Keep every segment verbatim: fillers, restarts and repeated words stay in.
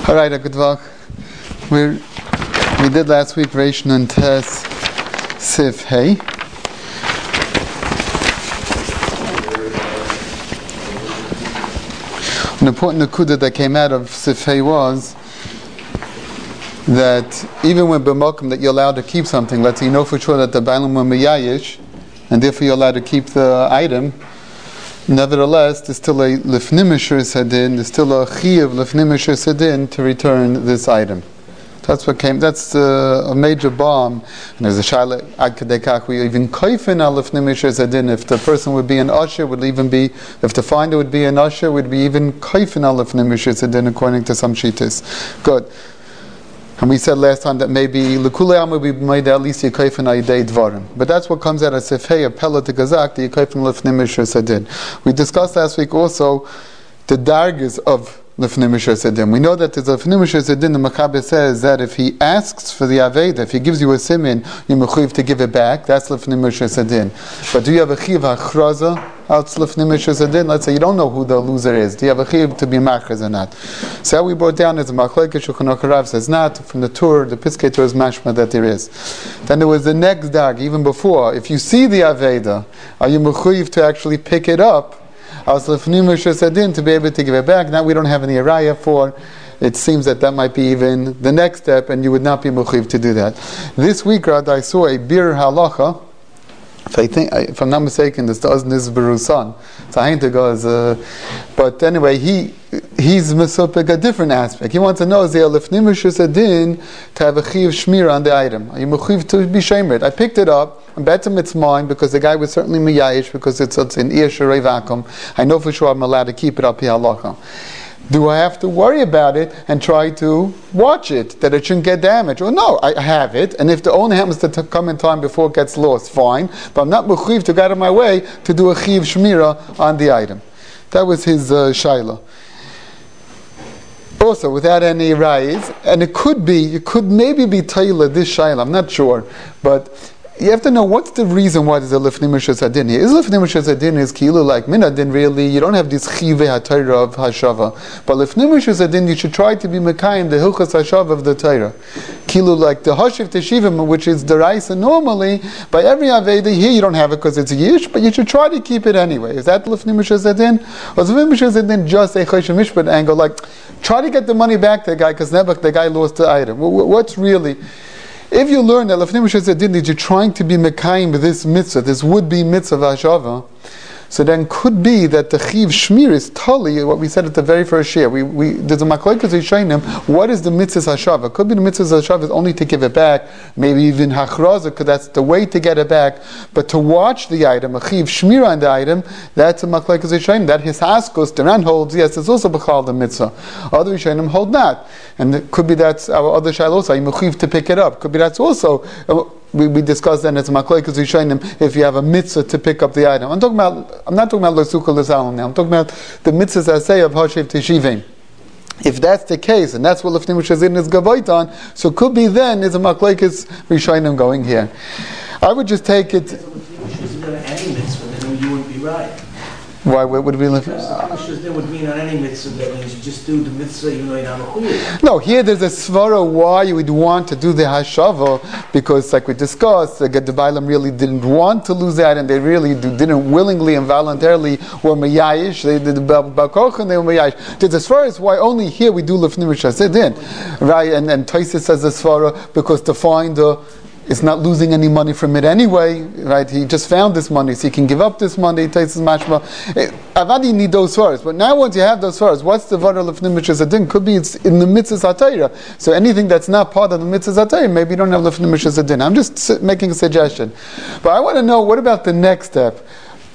All right, a good luck. We we did last week Reish Nun Tes Sif Hey. An important nakuda that came out of Sif Hey was that even when b'malkum that you're allowed to keep something, let's say you know for sure that the bailam were meyayish, and therefore you're allowed to keep the item. Nevertheless, there's still a lifnimisher sedin, there's still a chiyuv lifnimisher sedin to return this item. That's what came. That's uh, a major bomb. And there's a shaila ad kadei kach. We even koifin al lifnimisher sedin. If the person would be an usher, would even be. If the finder would be an usher, would be even koifin al lifnimisher sedin according to some shittas. Good. And we said last time that maybe l'kulei am would be made at least yikayfen ayidei dvarim. But that's what comes out of Sifhei, a pella to gazak, the yikayfen lefnim misher sedin. We discussed last week also the dargas of lefnim misher sedin. We know that the lefnim misher sedin, the Mechaber says that if he asks for the aveda, if he gives you a simin, you're mechuyev to give it back. That's lefnim misher sedin. But do you have a chiv hachraza? Let's say you don't know who the loser is. Do you have a chiyuv to be machaz or not? So how we brought down is Machlekes Shulchan Aruch Rav says not. From the Tur, the Piskei Torah is mashma that there is. Then there was the next dag, even before. If you see the aveda, are you mechuyev to actually pick it up? As lefnim misher sedin to be able to give it back. Now we don't have any araya for. It seems that that might be even the next step, and you would not be mechuyev to do that. This week, Rad, I saw a bir halacha. If I think, if I'm not mistaken, this doesn't this is Barusan. So I to go as a, but anyway, he he's misopik a different aspect. He wants to know is there lifnim adin to have a chiv shmir on the item? Are you mechiv to be shamed? I picked it up and bet him it's mine because the guy was certainly miyayish because it's, it's in ir sharei vakum. I know for sure I'm allowed to keep it up here halacha. Do I have to worry about it and try to watch it, that it shouldn't get damaged? Or no, I have it, and if the owner happens to t- come in time before it gets lost, fine, but I'm not mechuyev to get out of my way to do a chiv shmira on the item. That was his uh, shaila. Also, without any rise, and it could be, it could maybe be taila, this shaila, I'm not sure, but you have to know what's the reason why there's a lifnim misher sedin here. Is lifnim misher sedin is kilu like minadin really? You don't have this chivei hatayra of hashava, but lifnim misher sedin you should try to be mekayim the hilchas hashava of the Torah. Kilu like the hashiv teshivim, which is the raisa normally by every aveda here you don't have it because it's yish, but you should try to keep it anyway. Is that lifnim misher sedin? Or is lifnim misher sedin just a choshev mishpat angle like try to get the money back to the guy because never the guy lost the item? What's really? If you learn that lefnim misher sedin that you're trying to be mekayim with this mitzvah, this would-be mitzvah hashava, so then could be that the chiv shmir is totally what we said at the very first year. We we there's a machlokes Rishonim. What is the mitzvah hashava? Could be the mitzvah hashava is only to give it back, maybe even hachraza, because that's the way to get it back. But to watch the item, a chiv shmir on the item, that's a machlokes Rishonim. That his haskos Duran holds. Yes, it's also b'chal the mitzvah. Other Rishonim hold not, and it could be that's our other shaila also. You mechiv to pick it up. Could be that's also. Uh, We, we discussed then it's machlokes Rishonim if you have a mitzvah to pick up the item. I'm talking about. I'm not talking about l'sukkah l'salam now. I'm talking about the mitzvahs I say of hashiv teshivim. If that's the case, and that's what lefnim misher sedin is gavoit on, so could be then is a machlokes Rishonim going here. I would just take it. If lefnim misher any mitzvah, then you wouldn't be right. Why would it be like? There would mean on any mitzvah that means you just do the mitzvah even though you're not mechuyev. No, here there's a svara why you would want to do the hashava because, like we discussed, the Bailam really didn't want to lose the item. They really do, didn't willingly and voluntarily were meyayish. They did the balkoch and they were meyayish. There's a svara is why only here we do lefnim misher sedin, right? And and Tosfos says a svara because to find the. It's not losing any money from it anyway, right? He just found this money, so he can give up this money. He takes his mashma. Avadi need those first, but now once you have those first, what's the vara lefnim misher sedin? Could be it's in the mitzvah hatayra. So anything that's not part of the mitzvah hatayra, maybe you don't have lefnim misher sedin. I'm just making a suggestion, but I want to know what about the next step?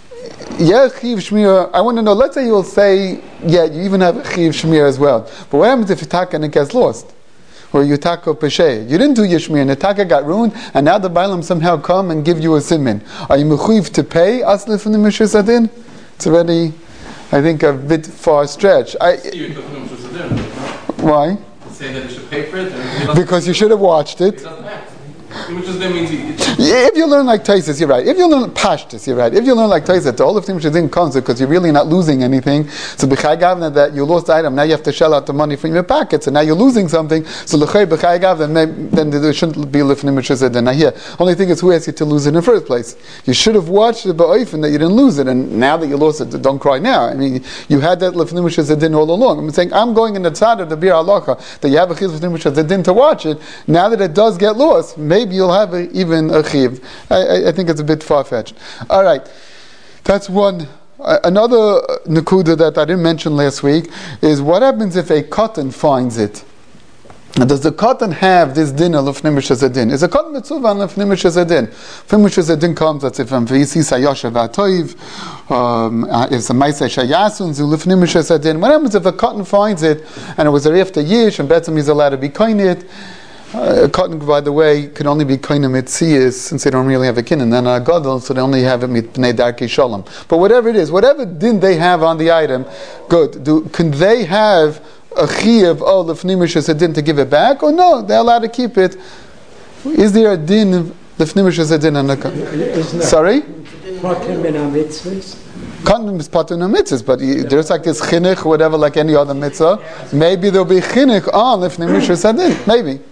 Yeah, chiv shmir. I want to know. Let's say you'll say, yeah, you even have chiv shmir as well. But what happens if Taka and it gets lost? Or you tako peshe. You didn't do yishmir, and the taka got ruined, and now the bailam somehow come and give you a simin. Are you mechuyev to pay asli from the misher sedin? It's already, I think, a bit far stretch. I, why? Say that you should pay for it. Because you should have watched it. Which is that means he. Yeah, if you learn like Taisus, you're right. If you learn Pashtus, you're right. If you learn like Taisus, the whole of things didn't come because you're really not losing anything. So b'chai gavna that you lost the item, now you have to shell out the money from your pocket. So now you're losing something. So l'chei b'chai gavna, then there shouldn't be lifnim mishazedin. Now here, only thing is who asked you to lose it in the first place. You should have watched it ba'oifen that you didn't lose it, and now that you lost it, don't cry now. I mean, you had that lifnim mishazedin all along. I'm saying I'm going in the tzad of the bir halacha that you have a chiv lifnim mishazedin to watch it. Now that it does get lost, maybe you'll have a, even a chiv. I, I, I think it's a bit far-fetched. All right, that's one. Uh, another nakuda that I didn't mention last week is what happens if a cotton finds it. And does the cotton have this din of lefnim mishazedin? Is a cotton mitzvah on lefnim mishazedin? Lefnim mishazedin comes that if I'm v'yisi sayosha v'atoiv, um, if it's a ma'aseh shayasun zu lefnim mishazedin. What happens if a cotton finds it and it was a after yish and betzim he's allowed to be koin it? Uh, cotton, by the way, can only be koin mitziyas since they don't really have a kin, and then a gadol, so they only have it mitnei darkei shalom. But whatever it is, whatever din they have on the item, good. Do can they have a chiyuv oh lefnim mishazedin to give it back, or no? They're allowed to keep it. Is there a din of lefnim mishazedin on the cotton? Sorry. Cotton Cotton is patur on mitzvahs, but you, there's like this chinuch, whatever, like any other mitzvah. Maybe there'll be chinuch on lefnim mishazedin. Maybe.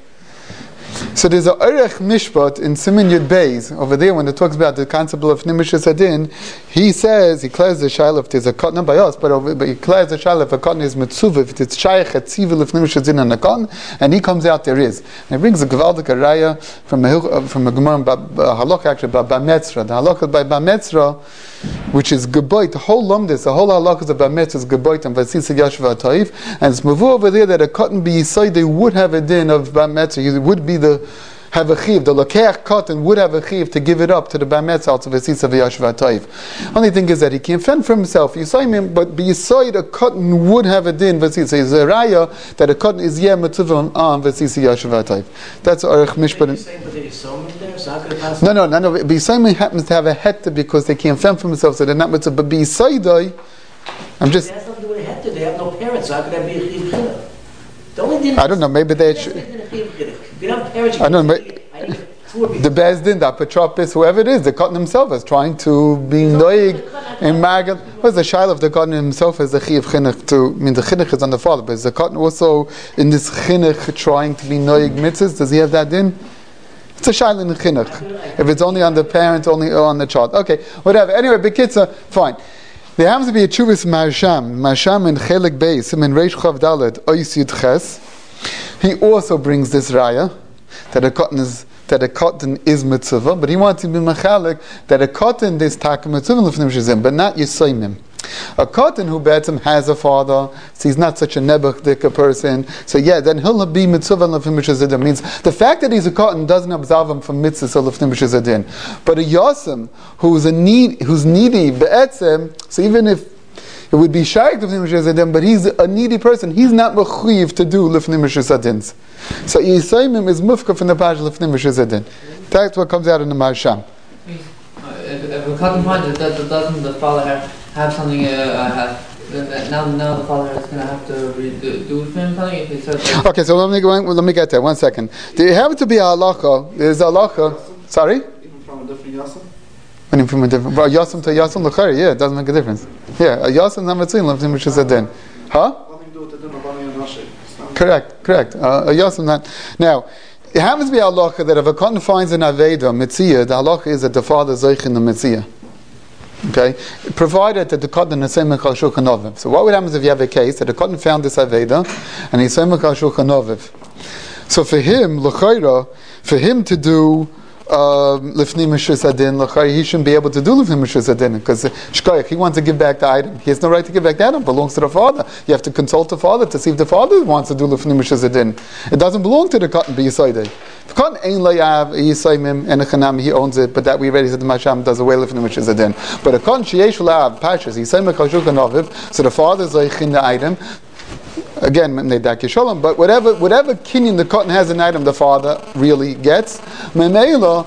So there's a Orech Mishpat in Siman Yud Beis over there when it talks about the concept of Nimish Adin. He says he declares the shaila if there's a cotton, not by us, but, over, but he declares the shaila if a cotton is mitzvah, if it's shaykh etzivil if Nimish Adin on a cotton, and he comes out there is. And he brings a Gevaldik Araya from a from a Gemara halakha actually by Bametzra. The halakha by Bametzra, which is Geboit, the whole lumdis, the whole halakha of Bametzra is Geboit and Vasisa Yashva Taif, and it's mavu over there that a cotton be Yisai, they would have a din of Bametzra. It would be the have a chiv. The lokeach cotton would have a chiv to give it up to the bametz out of Vasisa Yashva Taif. Only thing is that he can't fend for himself. Yisai him, but Yisai a cotton would have a din Vasisa. It's a raya that a cotton is yeah mitzvah on Vasisa Yashva Taif. That's Orech Mishpat. No, no, no, no. B'Yisai happens to have a heta because they can't fend for themselves, so they're not mitzvah. But B'Yisai, I'm just. That's not doing a heta. They have no parents. So how could that be a chiv chinuch? I don't know. Maybe they. Should, I don't know. The Bezdin, the Apotropis, whoever it is, the cotton himself is trying to be noig in Magal. What's the shaila of the cotton himself is the chiv chinuch to? I mean, the chinuch is on the father, but is the cotton also in this chinuch trying to be noig mitzvahs? Does he have that din? It's a shaila in the chinuch. If it's only on the parent, only on the child. Okay, whatever. Anyway, Bekitza, fine. There happens to be a chuvas Marsham, Marsham in Chelik Beis, in Reish Chav Dalet, Ois Yud Ches. He also brings this raya that a cotton is that a cotton is mitzvah, but he wants to be machalik that a cotton is taka mitzvah l'fnim shizim, but not yisoimim. A cotton who betzim has a father, so he's not such a nebuchadika person. So yeah, then he'll be mitzvah l'fnim shizim. Means the fact that he's a cotton doesn't absolve him from mitzvah l'fnim shizim. But a yosem who's a need, who's needy be'etzem, so even if it would be shaykh l'fnim shizim, but he's a needy person, he's not mechuyev to do l'fnim shizim. So yisoimim is mufka from the page l'fnim shizim. That's what comes out in the Marsham. If, if a cotton finds it, that, doesn't the father have, have something, uh, have, now, now the father is going to have to redo, do for him something? If he says okay, so let me, go, let me get there, one second. There have to be a halacha, there's a halacha, sorry? Even from a different yasam? When from a different, well, yasam to yasam l'chari, yeah, it doesn't make a difference. Yeah, a yasam not mitzvah, l'fnim which is a din. Huh? Nothing to do with the din of Bani and Rashi. Correct, correct. Uh, a yasam not. Now, it happens to be a halacha that if a cotton finds an aveda, mitzvah, the halacha is that the father is zeich in the mitzvah. Okay? Provided that the cotton is same mechal shulchan aviv. So what would happen if you have a case that the cotton found this aveda, and he's same mechal shulchan aviv? So for him, l'chayra, for him to do lifnim mishus adin, l'chayra, he shouldn't be able to do lifnim mishus adin, because shkoyach, he wants to give back the item. He has no right to give back the item. It belongs to the father. You have to consult the father to see if the father wants to do lifnim mishus adin. It doesn't belong to the cotton, be yisoidei. The cotton ain't layav, yisoimim, and a chanam, he owns it, but that we already said the Masham does away lifnim mishus adin. But a cotton, sheyesh layav, pashas, yisoimim kashulchan aviv, so the father is like in the item. Again, but whatever whatever kinyan the cotton has an item the father really gets, Memela,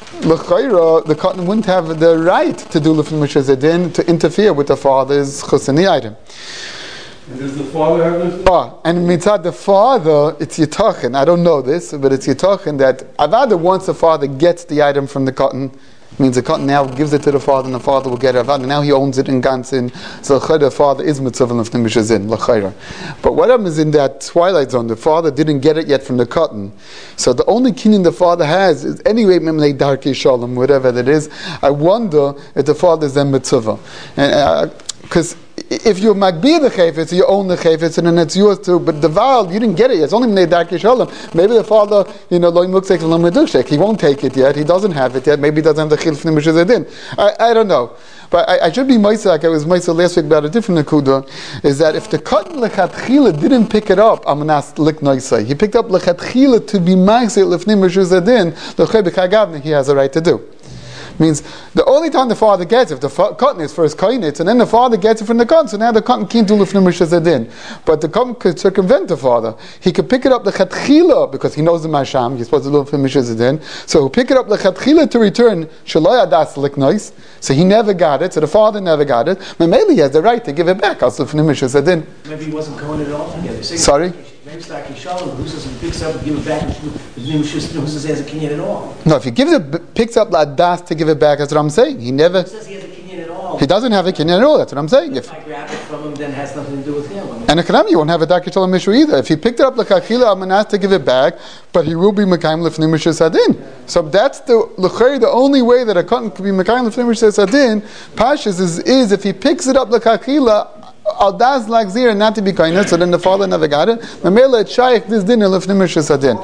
the cotton wouldn't have the right to do lifnim mishus adin, to interfere with the father's chusani item. And does the father have this? Oh, and mitzad the father, it's Yitachin. I don't know this, but it's Yitachin that Avada, once the father gets the item from the cotton, means the cotton now gives it to the father, and the father will get it. Avada, now he owns it in Gansin. So the father is mitzvah lefnim mishazin l'chayra. But what happens in that twilight zone? The father didn't get it yet from the cotton. So the only kinyan the father has is anyway memlei darkei shalom, whatever that is. I wonder if the father is then mitzvah, and because. Uh, If you magbir the chayfetz, you own the chayfetz, and then it's yours too. But the vial, you didn't get it. It's only mnei darkei shalom. Maybe the father, you know, loy muksek lo medushek. He won't take it yet. He doesn't have it yet. Maybe he doesn't have the chilf nimishazedin. I I don't know. But I, I should be Maisa, like I was Maisa last week about a different Nakuda, is that if the cotton lechatchila didn't pick it up, Amanas lik noisai. He picked up lechatchila to be ma'aseh lefnim mishuzadin, l'chei b'chagavni, he has a right to do. Means the only time the father gets it, if the fa- cotton is first kainitz, and then the father gets it from the cotton, so now the cotton can't do lefnim mishuzadin. But the cotton could circumvent the father. He could pick it up lechatchila, because he knows the masham, he's supposed to do lefnim mishuzadin, so he'll pick it up lechatchila to return, shaloi adas lik nois, so he never got it, so the father never got it, but maybe he has the right to give it back, as lefnim mishuzadin. Maybe he wasn't going it all together. Say Sorry? Maybe it's like Shalom, who says he picks up and give it back, who says he has a kinyan at all. No, if he gives it, picks up ladas to give it back, that's what I'm saying. He never. Who says he has a kinyan at all? He doesn't have a kinyan at all. That's what I'm saying. If I grab it from him, then it has nothing to do with him. I mean, and a kanam, you won't have a darkei shalom mishu either. If he picked it up l'chachila amanas to give it back, but he will be mekayim lefnim mishuzadin. So that's the l'chayr. The only way that a cotton could be mekayim lefnim mishuzadin, pashas is is if he picks it up l'chachila. Al das like zir not to be kindness, so then the father never got it. Mamela it's shaykh this dinner lefnim mishuzadin.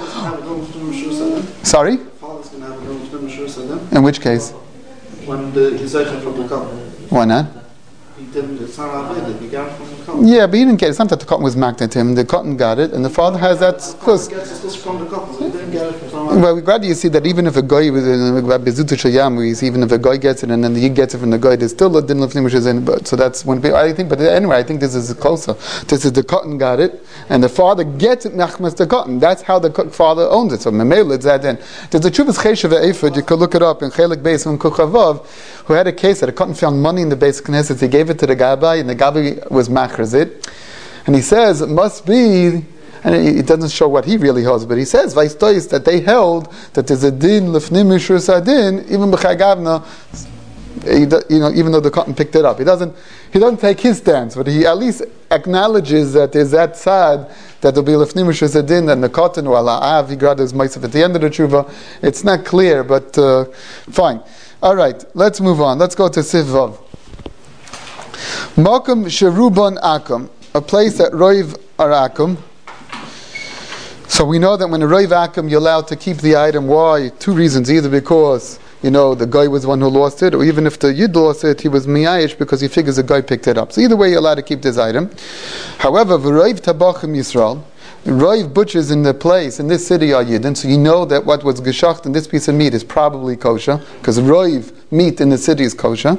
Sorry? Father's going to have a no lefnim mishuzadin. In which case? When the Yizaychan from the cotton. Why not? He didn't, it's not available. He got it from the cotton. Yeah, but he didn't get it. It's not that the cotton was marked at him. The cotton got it, and the father has that close. He gets it from the cotton, so he didn't get it from someone. Well, we're glad you see that even if a guy was in Bezuta Shayam, we see even if a guy gets it and then he gets it from the guy, there's still a din of nimishes in. But so that's one. I think, but anyway, I think this is closer. This is the cotton got it, and the father gets it. Nachmas the cotton. That's how the father owns it. So memela it's that then. There's a Chuvas Cheshav Eifud. You could look it up in Chelik Beis from Kuchavav, who had a case that a cotton found money in the Beis Knesset. He gave it to the Gabbai, and the Gabbai was machraz it, and he says it must be. And it doesn't show what he really holds, but he says Vaistois that they held that there's a din lefnim mishur sadin even b'chagavna. You know, even though the cotton picked it up, he doesn't. He doesn't take his stance, but he at least acknowledges that there's that sad that there'll be lefnim mishur sadin and the cotton or la'av he grabbed his ma'aseh at the end of the tshuva. It's not clear, but uh, fine. All right, let's move on. Let's go to Sivvav. Makom sheruban akum, a place that roiv arakum. So we know that when a roiv akum, you're allowed to keep the item. Why? Two reasons. Either because, you know, the guy was the one who lost it, or even if the yid lost it, he was miyayish because he figures the guy picked it up. So either way, you're allowed to keep this item. However, v'roiv tabachim Yisrael, roiv butchers in the place, in this city are yidden, so you know that what was geshacht in this piece of meat is probably kosher, because roiv meat in the city is kosher.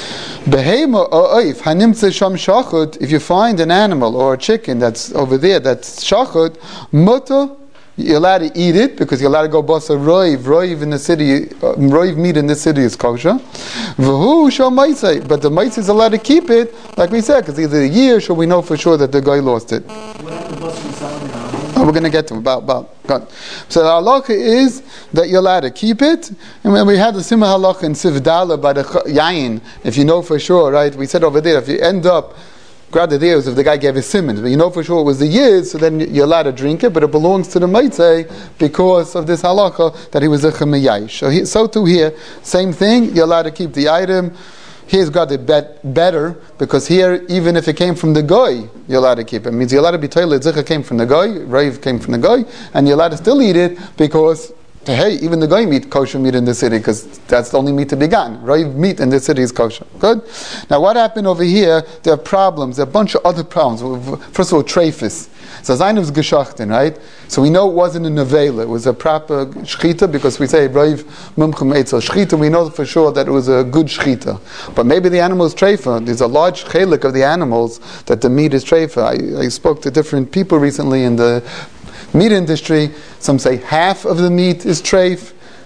If you find an animal or a chicken that's over there that's shachut, mutter, you're allowed to eat it because you're allowed to go basa roiv. Roiv in the city, uh, roiv meat in this city is kosher. V'hu shal maisei, but the maisei is allowed to keep it, like we said, because either a year, so we know for sure that the guy lost it. Oh, we're going to get to about about. God. So the halacha is that you're allowed to keep it. And when we had the similar halacha in Sivdala by the yayin, if you know for sure, right? We said over there, if you end up, grab the deals if the guy gave his simmons, but you know for sure it was the years, so then you're allowed to drink it, but it belongs to the maitzei because of this halacha that he was a chemiyayish. So, he, so too here, same thing, you're allowed to keep the item. Here's got it bet better because here, even if it came from the goy, you're allowed to keep it. It means you're allowed to be toilet zikha came from the goy, rave came from the goy, and you're allowed to still eat it because hey, even the goy meat kosher meat in the city because that's the only meat to be gotten. Rave meat in the city is kosher. Good. Now, what happened over here? There are problems. There are a bunch of other problems. First of all, treifus. So Zayin was geschachten, right? So we know it wasn't a nevela. It was a proper shchita because we say Raiv mumchem etzel shchita. We know for sure that it was a good shchita. But maybe the animal is treifa. There's a large chelik of the animals that the meat is treifa. I, I spoke to different people recently in the meat industry. Some say half of the meat is treif.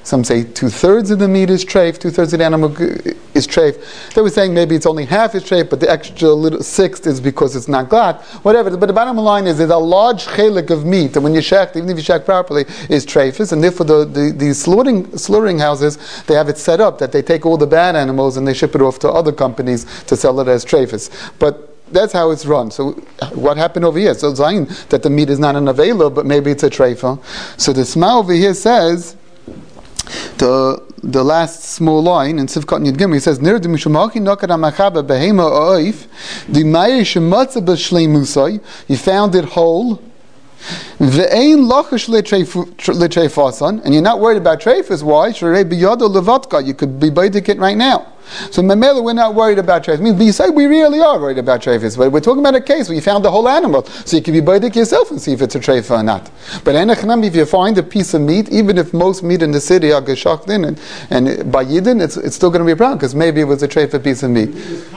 Some say two-thirds of the meat is treif, two-thirds of the animal is treif. They were saying maybe it's only half is treif, but the extra little sixth is because it's not glatt. Whatever. But the bottom line is there's a large chelik of meat, and when you shech, even if you shech properly, is treifus. And therefore the, the, the slaughtering, slaughtering houses, they have it set up that they take all the bad animals and they ship it off to other companies to sell it as treifus. But that's how it's run. So what happened over here? So Zayin, that the meat is not an avela, but maybe it's a treifa. So the Sma over here says, the the last small line in Sivkot Yud Gimel, he says, Nir de Mishumaki Nokad Amachaba Behema Oif, the Meir Shematza B'Shleimusai, you found it whole, Ve'ein Lachash L'Treifasan, and you're not worried about treifas. Why? Shrei B'Yado Levatka, you could be baiting it right now. So Memela, we're not worried about treifas. I mean, but you say we really are worried about treifas. But we're talking about a case where you found the whole animal, so you can be baiting yourself and see if it's a treifa or not. But enechnam, if you find a piece of meat, even if most meat in the city are geshakt in, and, and by Yidden, it's, it's still going to be a problem because maybe it was a treifa piece of meat.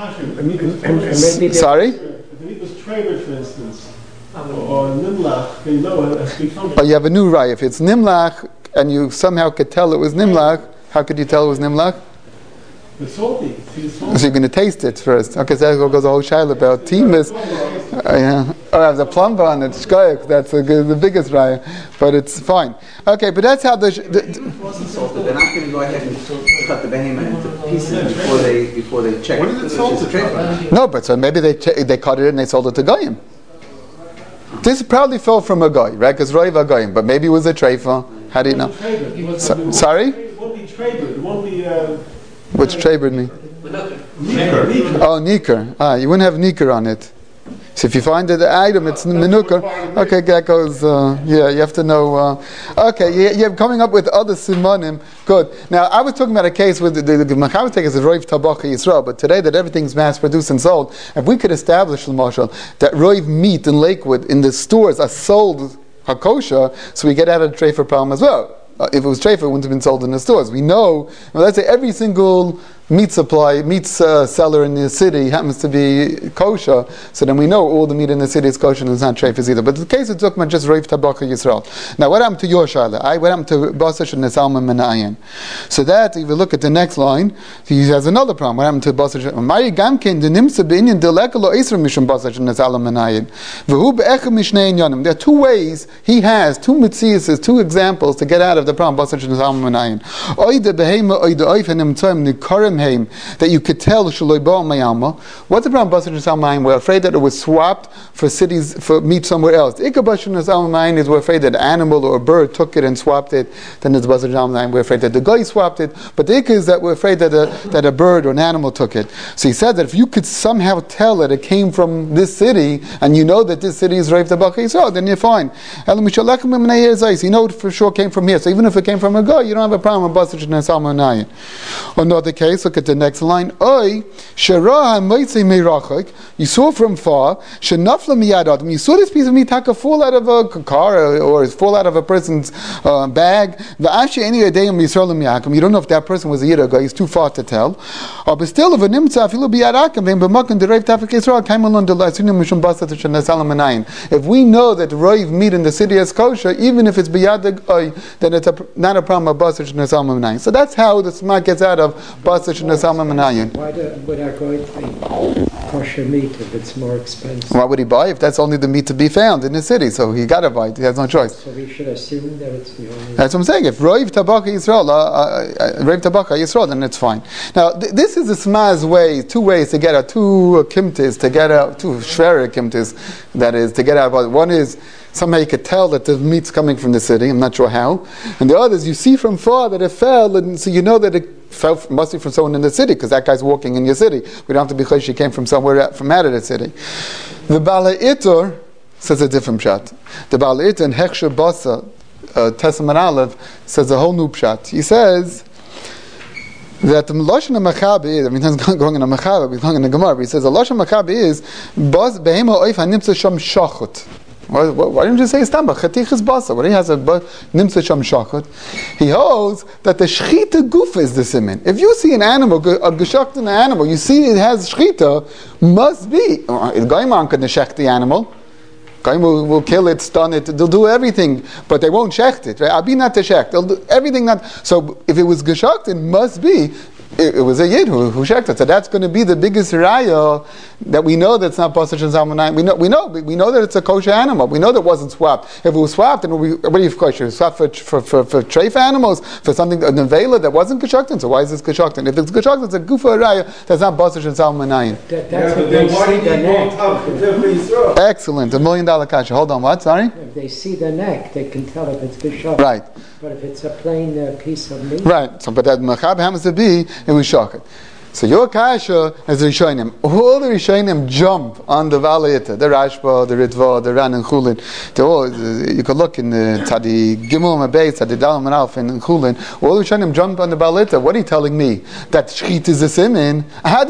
Sorry. If the meat was treifa, for instance. Or nimlach, you know, it's become. Oh, you have a new raya. If it's nimlach and you somehow could tell it was nimlach, how could you tell it was nimlach? It's salty. It's salty. So you're going to taste it first. Okay, so that goes a whole shaila about timus. Uh, yeah. Oh, I have the plumber on it. Shkoyach, that's the, the biggest raya, but it's fine. Okay, but that's how the. the, the It wasn't salted. They're not going to go ahead and cut the behemoth into pieces before they before they check. When is it salted? no, but so maybe they ch- they cut it and they sold it to goyim. This probably fell from a guy, right? Because Roiv a goyim, but maybe it was a treifa. How do you know? So, sorry. It won't be treifa. It won't be. Uh, What's treibed mean? Nicker. Oh, nicker. Ah, you wouldn't have nicker on it. So if you find the item, it's menukar. Okay, that goes. Uh, yeah, you have to know. Uh, okay, you, you're coming up with other simanim. Good. Now, I was talking about a case with the the Machaber take is a roiv tabacha Yisrael, but today that everything's mass produced and sold, if we could establish l'mashal that roiv meat in Lakewood in the stores are sold hakosha, so we get out of the treifa problem as well. Uh, if it was treifa, it wouldn't have been sold in the stores. We know, well, let's say every single meat supply, meat uh, seller in the city happens to be kosher, so then we know all the meat in the city is kosher and it's not treifas either. But the case of Tukman just Reif Tabaka Yisrael. Now, what happened to your Shaila? I what happened to Basash and Nesalma Menayan? So that, if you look at the next line, he has another problem. What happened to Basash? Mari Gamkin, the Nimsa Binyan, the Lekalo Isra Mishum Basash and Nesalma Menayan. V'hu Be'echa Mishnei Yonim. There are two ways he has, two mitzias, two examples to get out of the problem Basash and Nesalma Menayan. Oida Behema, Oida Oifenim Tzom Nikarim. That you could tell Shaloi Ba'al Mayama. What's the problem? Basar Nesal Mayim. We're afraid that it was swapped for cities for meat somewhere else. Ikka Basar Nesal Mayim is we're afraid that an animal or a bird took it and swapped it. Then it's Basar Nesal Mayim. We're afraid that the guy swapped it. But the Ikka is that we're afraid that a that a bird or an animal took it. So he said that if you could somehow tell that it came from this city and you know that this city is Reif Tabaka Yisrael, then you're fine. You know it for sure came from here. So even if it came from a guy, you don't have a problem with Basar Nesal Mayim. Another case. Look at the next line. Oy, Shara Moitze Meirachik. You saw from far. Shenafla Miyad Adam. You saw this piece of meat fall out of a car or, or fall out of a person's uh, bag. The Ashi Any Adayim Yisrael Miyakim. You don't know if that person was a Yiddah guy. It's too far to tell. Or but still, if a Nimtza Afilu Biyadakim Vem B'Makan Dereiv Tafik Yisrael Kaimalon Delasunim Mishum Basat Shenasalam Anayin. If we know that Roiv meat in the city is kosher, even if it's Biyadag Oy, then it's a, not a problem of Basat Shenasalam Anayin. So that's how the Smak gets out of Basat. Why do, would I go to kosher meat if it's more expensive? Why would he buy if that's only the meat to be found in the city? So he got to buy it. He has no choice. So we should assume that it's the only. That's what I'm saying. If Roiv Tabaka Yisrael, uh, uh, Roiv Tabaka Yisrael, then it's fine. Now th- this is a smaz way, two ways to get out, two uh, kimtis to get out, two shvera kimtis. That is to get out. One is somehow you could tell that the meat's coming from the city. I'm not sure how. And the other is you see from far that it fell, and so you know that it fell from, must be from someone in the city because that guy's walking in your city. We don't have to be clear she came from somewhere from out of the city. The Bala Itur says a different pshat. The Bala Itur in Hechsher Basa, uh, Testament Aleph, says a whole new pshat. He says that the Lashon HaMachabe is, I mean, that's going in a Machabe, we're going in the Gemara, but he says the Lashon HaMachabe is, Baz Behema Oif HaNimtza Sham Shachut. Why, why, why didn't you say Stamba? Chatichas Basa. When he has a Nimtza Sham Shachut, he holds that the Shchita Gufa is the Siman. If you see an animal, a Geshakt in an animal, you see it has Shchita, must be, Gaiman could neshech the animal. Goyim will, will kill it, stun it, they'll do everything, but they won't shecht it. Right? Abi not teshech. They'll do everything not. So if it was geshakt, it must be. It, it was a yid who, who shecht it. So that's going to be the biggest raya that we know that's not pasach and zalmanayim. We know, we know, we know that it's a kosher animal. We know that it wasn't swapped. If it was swapped, then we, what do you kosher? Swapped for for for, for treif animals, for something a nevela that wasn't geshaktin. So why is this geshaktin? If it's geshaktin, it's a gufa raya that's not pasach and zalmanayim. That, that's if they see the neck. Excellent, a million dollar kasha. Hold on, what? Sorry. If they see the neck, they can tell if it's geshaktin. Right. But if it's a plain uh, piece of meat, right. So, but that machab happens to be it was shocking. So your kasha is the Rishonim. All the Rishonim jump on the Valeta, the Rashba, the Ritva, the Ran and Chulin. All, you could look in the Tzadi Gimel Mabez, Tzadi Dalam and Alf and Chulin. All the Rishonim jump on the Valeta. What are you telling me? That Shchit is a simin?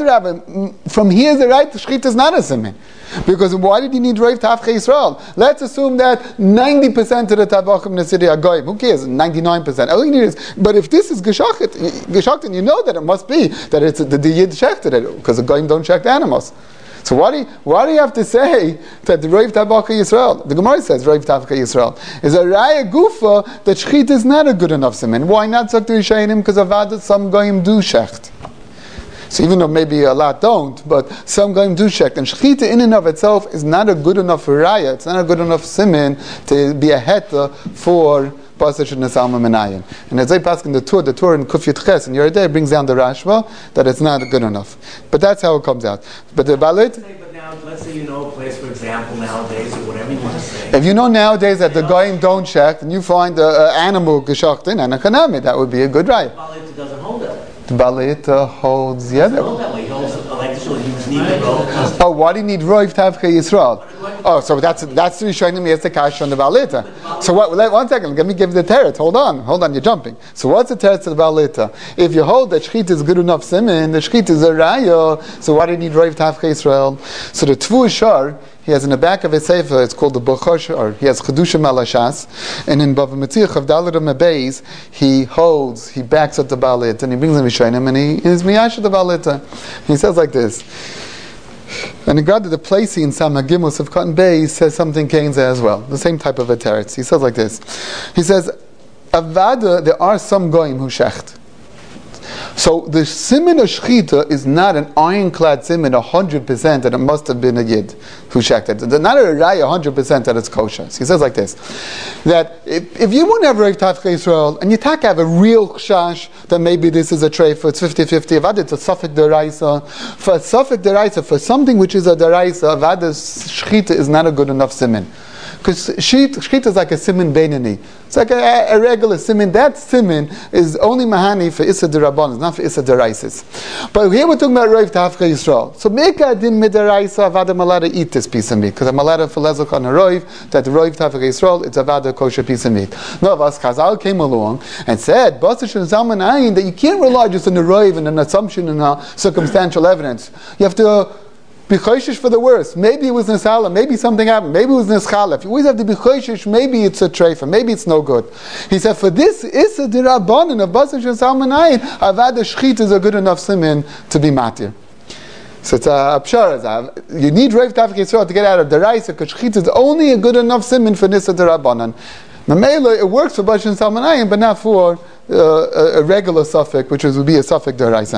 From here the right, Shchit is not a simin. Because why did you need Reiv Tavche Yisrael? Let's assume that ninety percent of the Tavachim in the city are Goyim. Who cares? ninety-nine percent. All you need is, but if this is Geshachet, Geshachet, you know that it must be that it's the, the Yid shechted it, because the Goyim don't shecht animals. So why do you, why do you have to say that the Reiv Tavche Yisrael? The Gemara says Reiv Tavche Yisrael is a Raya Gufa that Shchit is not a good enough siman. Why not Zok Rishayim? Because Avad some Goyim do shecht. So even though maybe a lot don't, but some going do check. And shechita in and of itself is not a good enough raya. It's not a good enough simin to be a heta for pasach and nesalma menayin. And as I pass in the tour, the tour in Kuf Yud Ches in Yeridei brings down the Rashba that it's not good enough. But that's how it comes out. But the balit. But now, let's say you know a place, for example, nowadays or whatever you want to say. If you know nowadays that the goyim don't check, and you find an animal geshachtin and a kanami, that would be a good raya. Balit doesn't hold that way. The Balita holds the other. Hold that way. He holds like the shul. He was needed roll. Oh, why do you need Roiv Tavche Yisrael? Oh, so that's that's the showing me as the kash on the Balita. So what? Let, one second. Let me give you the teretz. Hold on, hold on. You're jumping. So what's the teretz of the Balita? If you hold that shchit is good enough simin, the shchit is a raya. So why do you need Roiv Tavche Yisrael? So the Tvu Shar, he has in the back of his sefer, it's called the Buchosh, or he has Chedushim Alashas, and in Bava Metzich of Dalit Mebeis, he holds, he backs up the Balit, and he brings them Mishayim, and he is Miyash the Balita. He says like this, and in regard to the placing in Sam Hagimus of Cotton Bay, he says something Kain's as well, the same type of a teretz. He says like this, he says, Avada, there are some goyim who shecht. So the simin of shchita is not an ironclad simin a hundred percent that it must have been a yid who checked it. It's not a raya a hundred percent that it's kosher. So he says like this, that if, if you wouldn't have Reiv Tavche Yisrael and you tak have a real chash, then maybe this is a treifa, it's fifty-fifty. Avad it's a suffik deraisa. For a suffik deraisa, for something which is a deraisa, avad shchita is not a good enough simin. Because shchita is like a simin beinani. It's like a, a regular simin. That simin is only mahani for issa derabban. It's not for issa deraisis. But here we're talking about Reiv Tavche Yisrael. So meka din midaraisa avada malada eat this piece of meat because I'm allowed for lezok on a Reiv that Reiv Tavche Yisrael it's avada kosher piece of meat. No, of us Chazal came along and said basish and zalman ayin that you can't rely just on the Reiv and an assumption and a circumstantial evidence. You have to. Uh, Be choishish for the worst. Maybe it was nishala. Maybe something happened. Maybe it was nischala. If you always have to be choishish, maybe it's a treifa. Maybe it's no good. He said, for this is a dirabanan of basish and salmanayin. Avad shchit is a good enough simin to be matir. So it's a pshara. You need Reiv Tavche Yisrael to get out of the raisa because shchit is only a good enough simin for this dirabanan. Mamela, it works for basish and salmanayin, but not for uh, a, a regular suffix, which is, would be a suffix deraisa.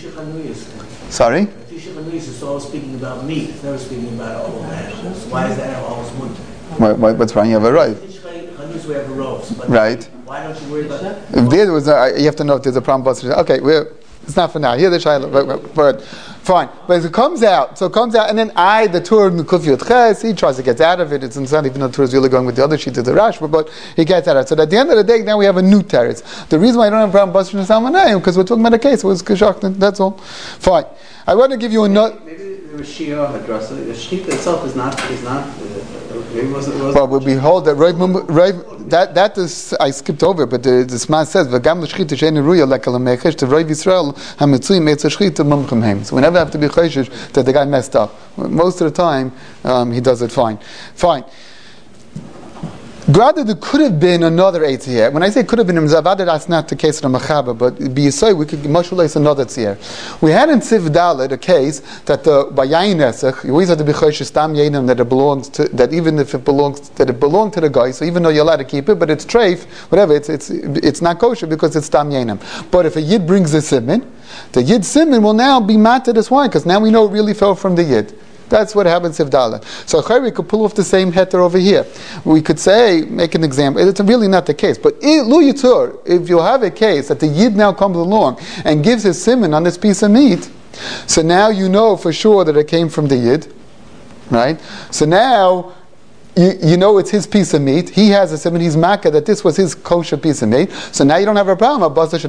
Sorry. It's always speaking about meat. It's never speaking about all animals. Why is that always mutter? Why, why, what's wrong? You have a right. We have a robes, but right. Why don't you worry about that? If there was a, you have to know if there's a problem. Okay, we're, it's not for now. Here the shayla, but, but fine. But it comes out, so it comes out, and then I, the Tur in Kuf Yud Ches, he tries to get out of it. It's not even the Tur is really going with the other sheet of the Rashba, but he gets out of it. So at the end of the day, now we have a new teretz. The reason why I don't have a problem with Basar and Salmanayim because we're talking about a case. It was Kishach. That's all. Fine. I want to give you a note. Maybe the Mashiach address it. The shchita itself is not is not. Uh, maybe wasn't. wasn't well, we behold that Reiv, Reiv, that that is I skipped over, but the the Sman says v'gam l'shchita she'en ruya lekalamechesh to Reiv Yisrael hamitzui meitz shchita mumchem heim. So we never have to be chayshish that the guy messed up. Most of the time, um, he does it fine. Fine. Granted, there could have been another Eitzier. When I say could have been in Zavada, that's not the case of the Machaba, but B'Yisai, we could much less another Tzier. We had in Siv Dalet a case that the Bayayin Esech, you always have to be Chosh Stam Yenim, that it belongs to, that even if it belongs, that it belonged to the guy, so even though you're allowed to keep it, but it's treif, whatever, it's it's it's not kosher because it's Stam Yenim. But if a Yid brings a Simin, the Yid Simin will now be mated as why, because now we know it really fell from the Yid. That's what happens if Dalet. So we could pull off the same heter over here. We could say, make an example. It's really not the case. But Lu Yitur, if you have a case that the Yid now comes along and gives his siman on this piece of meat, so now you know for sure that it came from the Yid, right? So now you, you know it's his piece of meat. He has a siman. He's makkah that this was his kosher piece of meat. So now you don't have a problem.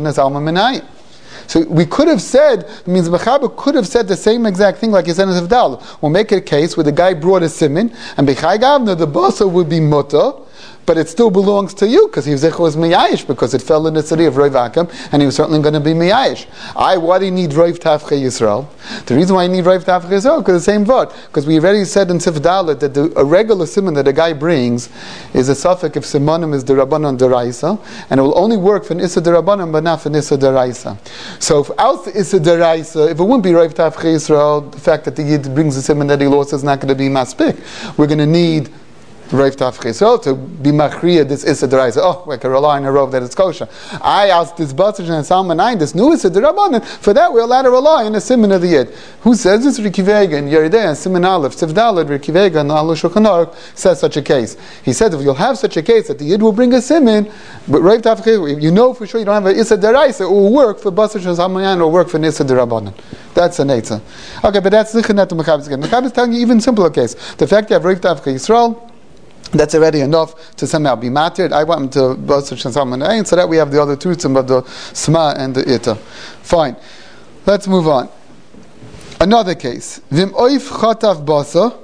So we could have said, it means Mechaber could have said the same exact thing like he said in Zivdal. We'll make it a case where the guy brought a simin, and Bechai Gavna, the basa would be mutter, but it still belongs to you, because he was was miyayish, because it fell in the city of Roiv Akim, and he was certainly going to be miyayish. I, why do you need Roiv Tafche Yisrael? The reason why you need Roiv Tafche Yisrael, because the same word, because we already said in Sifdalet that the, a regular simon that a guy brings is a suffix if simonim is the Rabbanon Deraisa, and it will only work for an Issa Derabanan, but not for an Issa Deraisa. So without the Issa Deraisa, if it wouldn't be Roiv Tafche Yisrael, the fact that the Yid brings a simon that he lost is not going to be maspik. We're going to need Rav Tafche. So to be machriya this Issa Deraisa. Oh, we can rely on a rov that it's kosher. I asked this Batzach and Salman nine, this new Issa Derabanan. For that, we're allowed to rely on the siman of the Yid. Who says this? Riki Vega and Yerideh and Siman Aleph, Sivdalad, Riki Vega and Alu Shulchan Aruch says such a case. He said if you'll have such a case that the Yid will bring a siman, but Rav Tafche, you know for sure you don't have an Issa Deraisa, it will work for Batzach and Salman or work for an Issa Derabanan. That's a Neitza. Okay, but that's the Chinat of Mechaber again. Mechaber is telling you even simpler case. The fact you have Rav Tafche Yisrael, that's already enough to somehow be mattered. I want him to Basach and Salman Ayin, so that we have the other two of the Sma and the Ita. Fine. Let's move on. Another case. Vim oif chatav basa.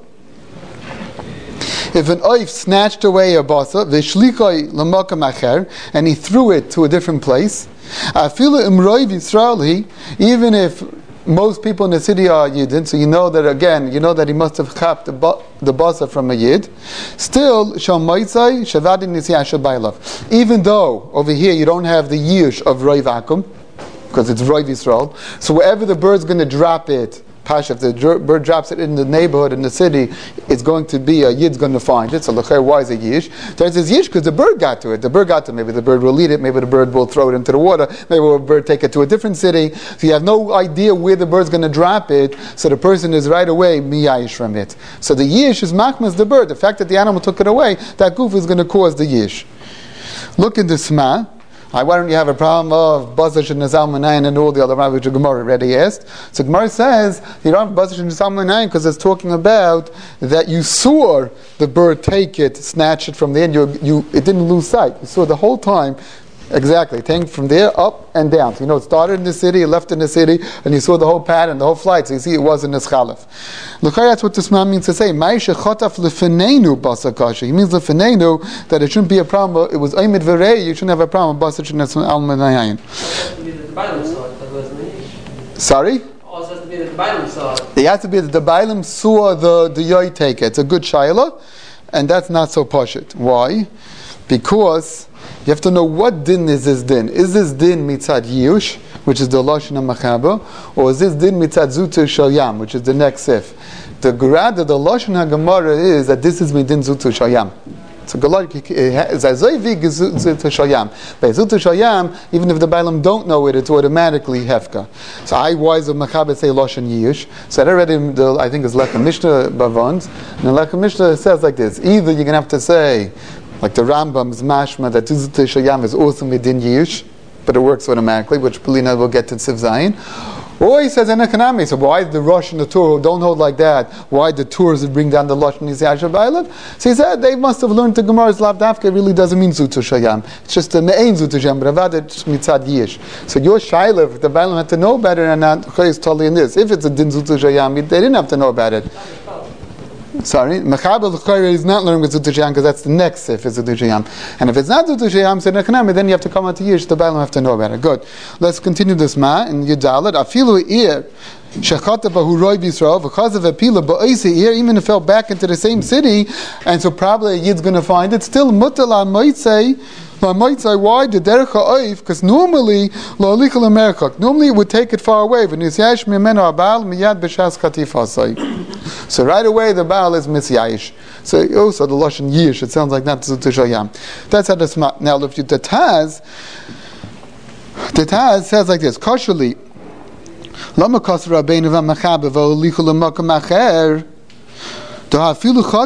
If an oif snatched away a basa, v'shlikoi l'makam acher, and he threw it to a different place, afilu imroiv Yisraeli, even if most people in the city are Yidin, so you know that again, you know that he must have chapped the, ba- the basa from a Yid. Still, Shamaisai Shavadin Nisiyasha Bailav. Even though over here you don't have the Yish of Roiv Akum, because it's Roiv Yisrael, so wherever the bird's going to drop it, Pasha, if the bird drops it in the neighborhood, in the city, it's going to be, a Yid's going to find it. So, l'cher, why is it Yish? There's this Yish because the bird got to it. The bird got to it. Maybe the bird will eat it. Maybe the bird will throw it into the water. Maybe the bird take it to a different city. So you have no idea where the bird's going to drop it. So the person is right away miyayish from it. So the Yish is machmas the bird. The fact that the animal took it away, that goof is going to cause the Yish. Look in the Sma. Uh, why don't you have a problem of Bazash and Nazal Manayan and all the other rabbis which Gemara already asked? So Gemara says you don't have Bazash and Nazal Manayan because it's talking about that you saw the bird take it, snatch it from the end. You, you, it didn't lose sight. You saw the whole time. Exactly, taking from there up and down. So you know, it started in the city, it left in the city, and you saw the whole pattern, the whole flight. So you see, it wasn't as chalif. Look, that's what this man means to say. Ma'isha chotaf lefenenu basakasha. He means lefenenu that it shouldn't be a problem. It was aimid verei. You shouldn't have a problem. Basach and almanayin. Sorry. Also has to be that the Bailam saw it. It has to be that the Bailam saw the the yoy take it. It's a good shaila, and that's not so pashut. Why? Because you have to know what din is this din. Is this din mitzad yush, which is the lashon ha'machaba, or is this din mitzad zuter shalyam, which is the next sif? The grad of the lashon ha'gemara is that this is midin zuter shalyam. So galak is azayvig zuter shalyam. By zuter shalyam, even if the bailam don't know it, it's automatically hefka. So I wise of machaba say lashon yush. So I read in the, I think it's Lechem Mishnah bavans, and the Lechem Mishnah says like this: either you're gonna have to say, like the Rambam's mashma, that Tuzut Shayam is also midin yish, but it works automatically, which Polina will get to Tziv Zayin. Or he says in economy, so why the Rosh and the Torah don't hold like that? Why the Torahs would bring down the Rosh and Yisrael Bailav? So he said they must have learned the Gemara's Lav Dafka really doesn't mean Zutu Shayam. It's just a Me'ain Zutu Shayam, but Avad it's Mitzad Yish. So your Shailev, the Bailam had to know better, and not is totally in this. If it's a Din Zutu Shayam, they didn't have to know about it. Sorry, Mechaber l'chayre is not learning with Zutu Sheyam because that's the next sif is Zutu Sheyam. And if it's not Zutu Sheyam, so then you have to come out to Yish. The Bailam have to know about it. Good. Let's continue this ma in Yudalet. Afilu ir shechata bahu roy b'Yisrael because of a pila ba'oisi ir, even if it fell back into the same city, and so probably a Yid's going to find it still mutal al moitzei. I might say why the derech ha'oif, because normally la'olichel amerikak, normally it would take it far away. V'nisyayish mimeno abal miyad b'shas chatifasai. So right away the baal is misyayish. So also the lashon yish, it sounds like not to shoyam. That's how the smart. Now if you the Taz, the Taz says like this: Kosherly, lama kosher rabbeinu v'machabe v'olichel amakam acher. Even if we'll throw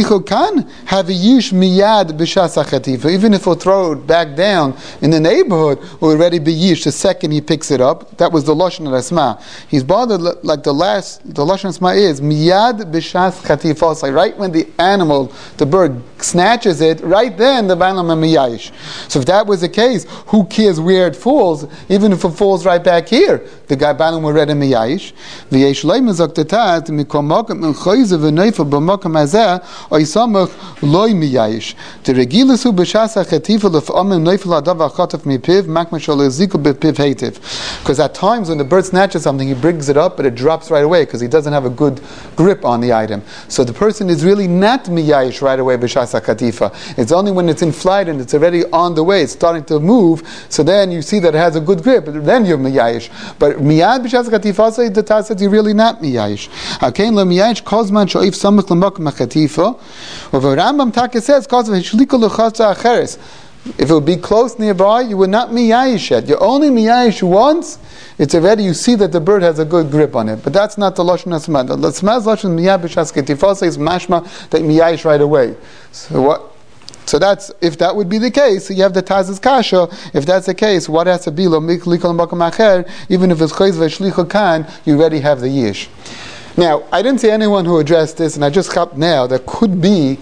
it back down in the neighborhood, it will already be yish the second he picks it up. That was the lashon of Asma. He's bothered like the last. The lashon of Asma is miyad b'shas chatifos. Like right when the animal, the bird, snatches it, right then the bailam miyayish. So if that was the case, who cares where it falls? Even if it falls right back here, the guy bailam will read a miyayish. V'yesh leim zaktatat mikomakim and choyze v'neifa. B'makam hazeh oisamach loy miyayish. The regilasu b'shas hachatifa l'f'amim neifel adav ha'chataf mipiv makmashal eziku b'piv heitiv. Because at times when the bird snatches something, he brings it up, but it drops right away because he doesn't have a good grip on the item. So the person is really not miyayish right away b'shas hachatifa. It's only when it's in flight and it's already on the way, it's starting to move. So then you see that it has a good grip. Then you're miyayish. But miyad b'shas hachatifa, the Taz says you're really not miyayish. Akein lo miyayish kozman sho'if samach l'makom hachatifa. Or the Rambam Taka says cause of hishliko l'chasa acheres. If it would be close nearby, you would not miyayish yet. You're only miyayish once. It's already, you see that the bird has a good grip on it. But that's not the lashon asma. The asma's lashon miyad b'shas hachatifa is mashma that miyayish right away. So what? So that's, if that would be the case, so you have the Taz's kasha. If that's the case, what has to be lo miklikol makom acher? Even if it's chayz v'shlicha kan, you already have the yish. Now, I didn't see anyone who addressed this, and I just hopped now. There could be.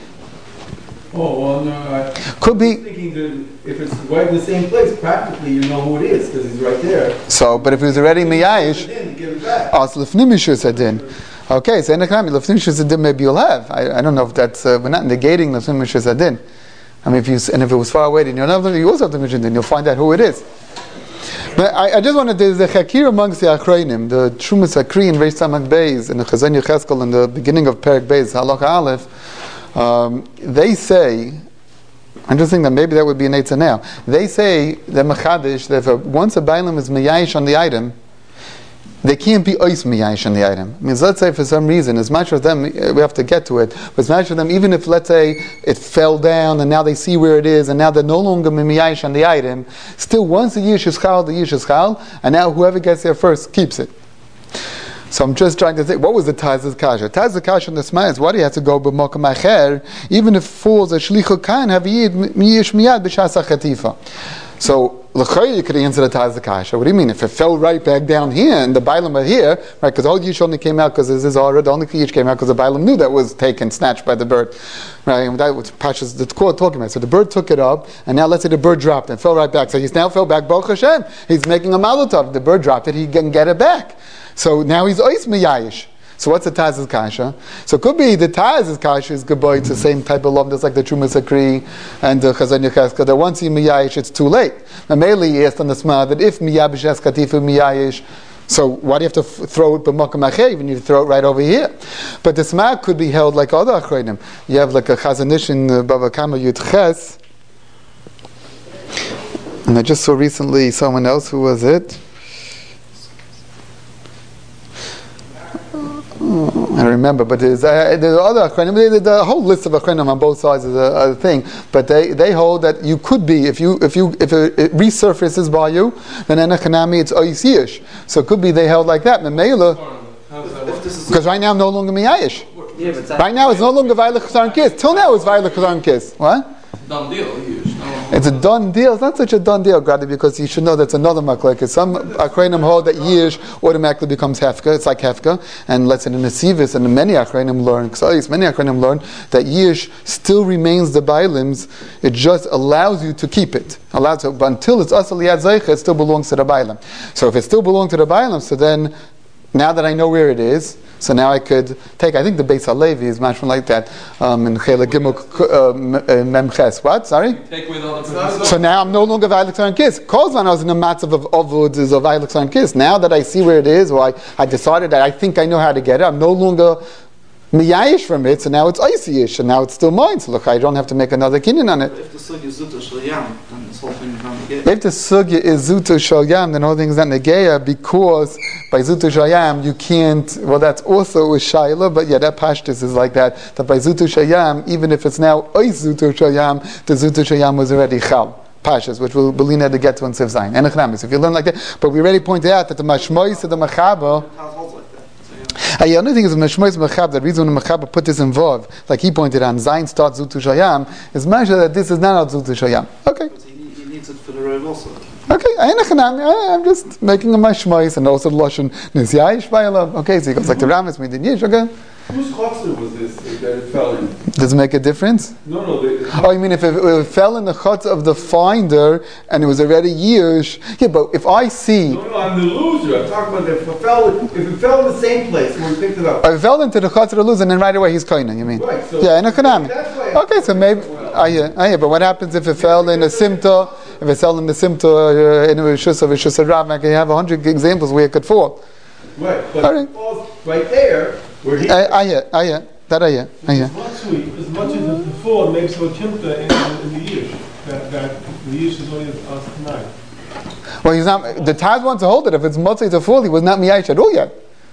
Oh well, no, I, could be. I'm thinking that if it's right in the same place, practically you know who it is because he's right there. So, but if it was already miyayish, give it back. oh, it's lefnimishus adin. Okay, so in the Klami, lefnimishus adin maybe you'll have. I, I don't know if that's uh, we're not negating lefnimishus adin. I mean, if you and if it was far away, then you'll have you also have to mention. Then you'll find out who it is. But I, I just wanted, there's the Chakir amongst the Achrayim, the Trumas Akri and Reish Samak Beis, and the Chazon Yecheskel in the beginning of Perek Beis, Halach Aleph, um, they say, I'm just thinking that maybe that would be an Eitzah now, they say, the Mechadish, that if a, once a Bailam is Miyayish on the item, they can't be ois miyayish on the item. I mean, let's say for some reason, as much as them, we have to get to it, but as much as them, even if, let's say, it fell down and now they see where it is and now they're no longer miyayish on the item, still once the yish is chal, the yish is chal, and now whoever gets there first keeps it. So I'm just trying to think, what was the Taz's kasha? Taz's kasha in the Sma is, why do you have to go b'makam acher, even if falls a shlichu kan, have yid miyish miyad b'shas hachatifa. So, l'chayr, you could answer the Taz the kasha. What do you mean? If it fell right back down here and the bailam are here, right? Because all yish only came out because this is already, the only yish came out because the bailam knew that was taken, snatched by the bird, right? And that was Pashas the court talking about. So the bird took it up, and now let's say the bird dropped and fell right back. So he's now fell back. Baruch Hashem, he's making a malotov. The bird dropped it, he can get it back. So now he's ois miyayish. So what's the Taz's kasha? So it could be the Taz's kasha is goboy. It's the same type of love, just like the Trumas Akri and the Chazon Yecheskel. That once you miyayish, it's too late. Now, mainly he asked on the Sma that if miyayish b'shas katifu miyayish, so why do you have to f- throw it b'makam acher? Even you throw it right over here. But the Sma could be held like other achronim. You have like a Chazanish in uh, Bava Kama Yud Ches, and I just saw recently someone else who was it. I remember, but there's, uh, there's other achronim. There's a whole list of achronim on both sides of the, the thing. But they, they hold that you could be, if you if you if it, it resurfaces by you, then in a chanami it's oisiyish. So it could be they held like that. Because right now I'm no longer miyayish. Yeah, right now it's no longer vayla chazar kiss. Till now it's vayla chazar kiss. What? Done deal. It's a done deal. It's not such a done deal, Grady, because you should know that's another maklekes. Some achreinim hold that yish automatically becomes hefka. It's like hefka, and let's say in the nesivis and many achreinim learn, because many achreinim learn that yish still remains the bailim's. It just allows you to keep it. Allows you, but until it's asal yad zeicha, it still belongs to the bailim. So if it still belongs to the bailim, so then now that I know where it is, So now I could take, I think the Beis Halevi is much more like that, um, in Chela Gimel uh, Memches. What? Sorry? Take away the other So now I'm no longer Vaylik and Kiss. Because when I was in the matzav of Ovud is of Vaylik and Kiss. Now that I see where it is, or I, I decided that I think I know how to get it, I'm no longer miyayish from it, so now it's icy-ish, and now it's still mine. So look, I don't have to make another kinyan on it. If the sugya is zuta shel yam, then this whole thing is not negaya. If the sugya is zuta shel yam, then the whole thing is not negaya, because by zuta shel yam you can't. Well, that's also a shayla, but yeah, that pashtus is like that. That by zuta shel yam, even if it's now ois zuta shel yam, the zuta shel yam was already chal. Pashas, which we'll believe to get to in Siv Zayin. And Echnamis, if you learn like that, but we already pointed out that the mashmois of the machaba. Uh, the only thing is the mashmois machab. The reason the machaba put this involved, like he pointed out, Zayin starts zutu shayam, is measure that this is not zutu shayam. Okay. He needs it for the road also. Okay, I'm just making a mashmois and also lashon nisyayish b'alav. Okay, so he goes like the Ramis made in Yish. Okay. Whose chutzner was this that it fell in? Does it make a difference? No, no. They, Oh, you mean if it, if it fell in the chutz of the finder and it was already years? Yeah, but if I see. no, no, I'm the loser. I'm talking about if it fell, if it fell in the same place when we picked it up. If it fell into the chutz of the loser and then right away he's koina, you mean? Right, so yeah, in a kanam. that's why Okay, so maybe. Ah, yeah, ah, yeah, but what happens if it fell in a simta? If it fell in the simta uh, in a rishus of a rishus of Rav, you have a hundred examples where it could fall. Right, but All right. it falls right there where he. Ah, yeah, ah, yeah. That I yeah, ah, yeah. As much as much as the fall makes a kimta in, in the yish, that, that the yish is only us tonight. Well, he's not. The Taz wants to hold it. If it's motzei to fall, he was not miyayish at all yet.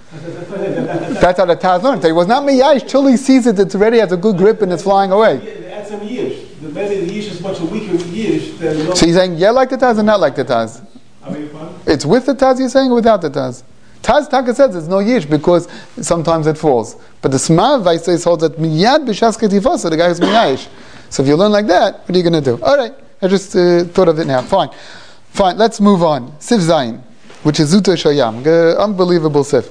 That's how the Taz learned. He was not miyayish till he sees it. It's already has a good grip and it's flying away. Yeah, that's some yish. The maybe the yish is much weaker yish than the. So you're saying yeah, like the Taz, or not like the Taz? I mean, fun. It's with the Taz. You're saying or without the Taz? Taz Taka says there's no yish because sometimes it falls. But the Smav Vaisais holds that miyad b'shas ketifasa, the guy who's miyayish. So if you learn like that, what are you going to do? All right, I just uh, thought of it now. Fine, fine. Let's move on. Siv Zayin, which is Zuta Shayam, uh, unbelievable Sif.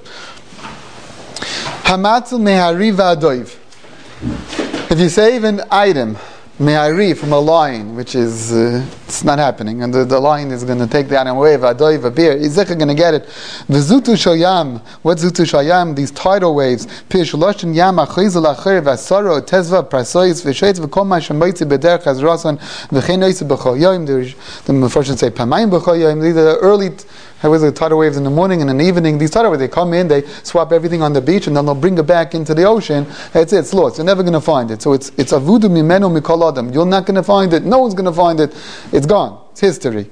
Hamatzil mehari v'adoiv. If you save an item, mehari from a lion, which is uh, it's not happening, and the, the lion is going to take the item away. V'adoiv, a beer, is going to get it. V'zutu shayam. What's zutu shayam? These tidal waves. Pish loshin yam achizel acher v'asaro tezva prasois v'sheitz v'kol ma shemoitzi b'derech hazrasan v'chenois b'chol yom. The Mepharshim say pamayim b'chol yom. These are the early. How was the tidal waves in the morning and in the evening? These tidal waves, they come in, they swap everything on the beach, and then they'll bring it back into the ocean. That's it, it's lost. You're never going to find it. So it's it's avudu mimenu mikol adam. You're not going to find it. No one's going to find it. It's gone. It's history.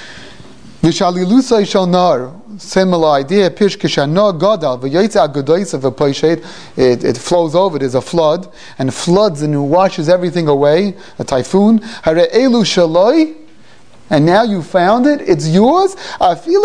V'shalilusa ishal nar. Similar idea. Pish kishano gadal v'yotza agudois of a poishet. It it flows over. There's a flood and floods and washes everything away. A typhoon. Hare elu shaloi. And now you found it, it's yours. I feel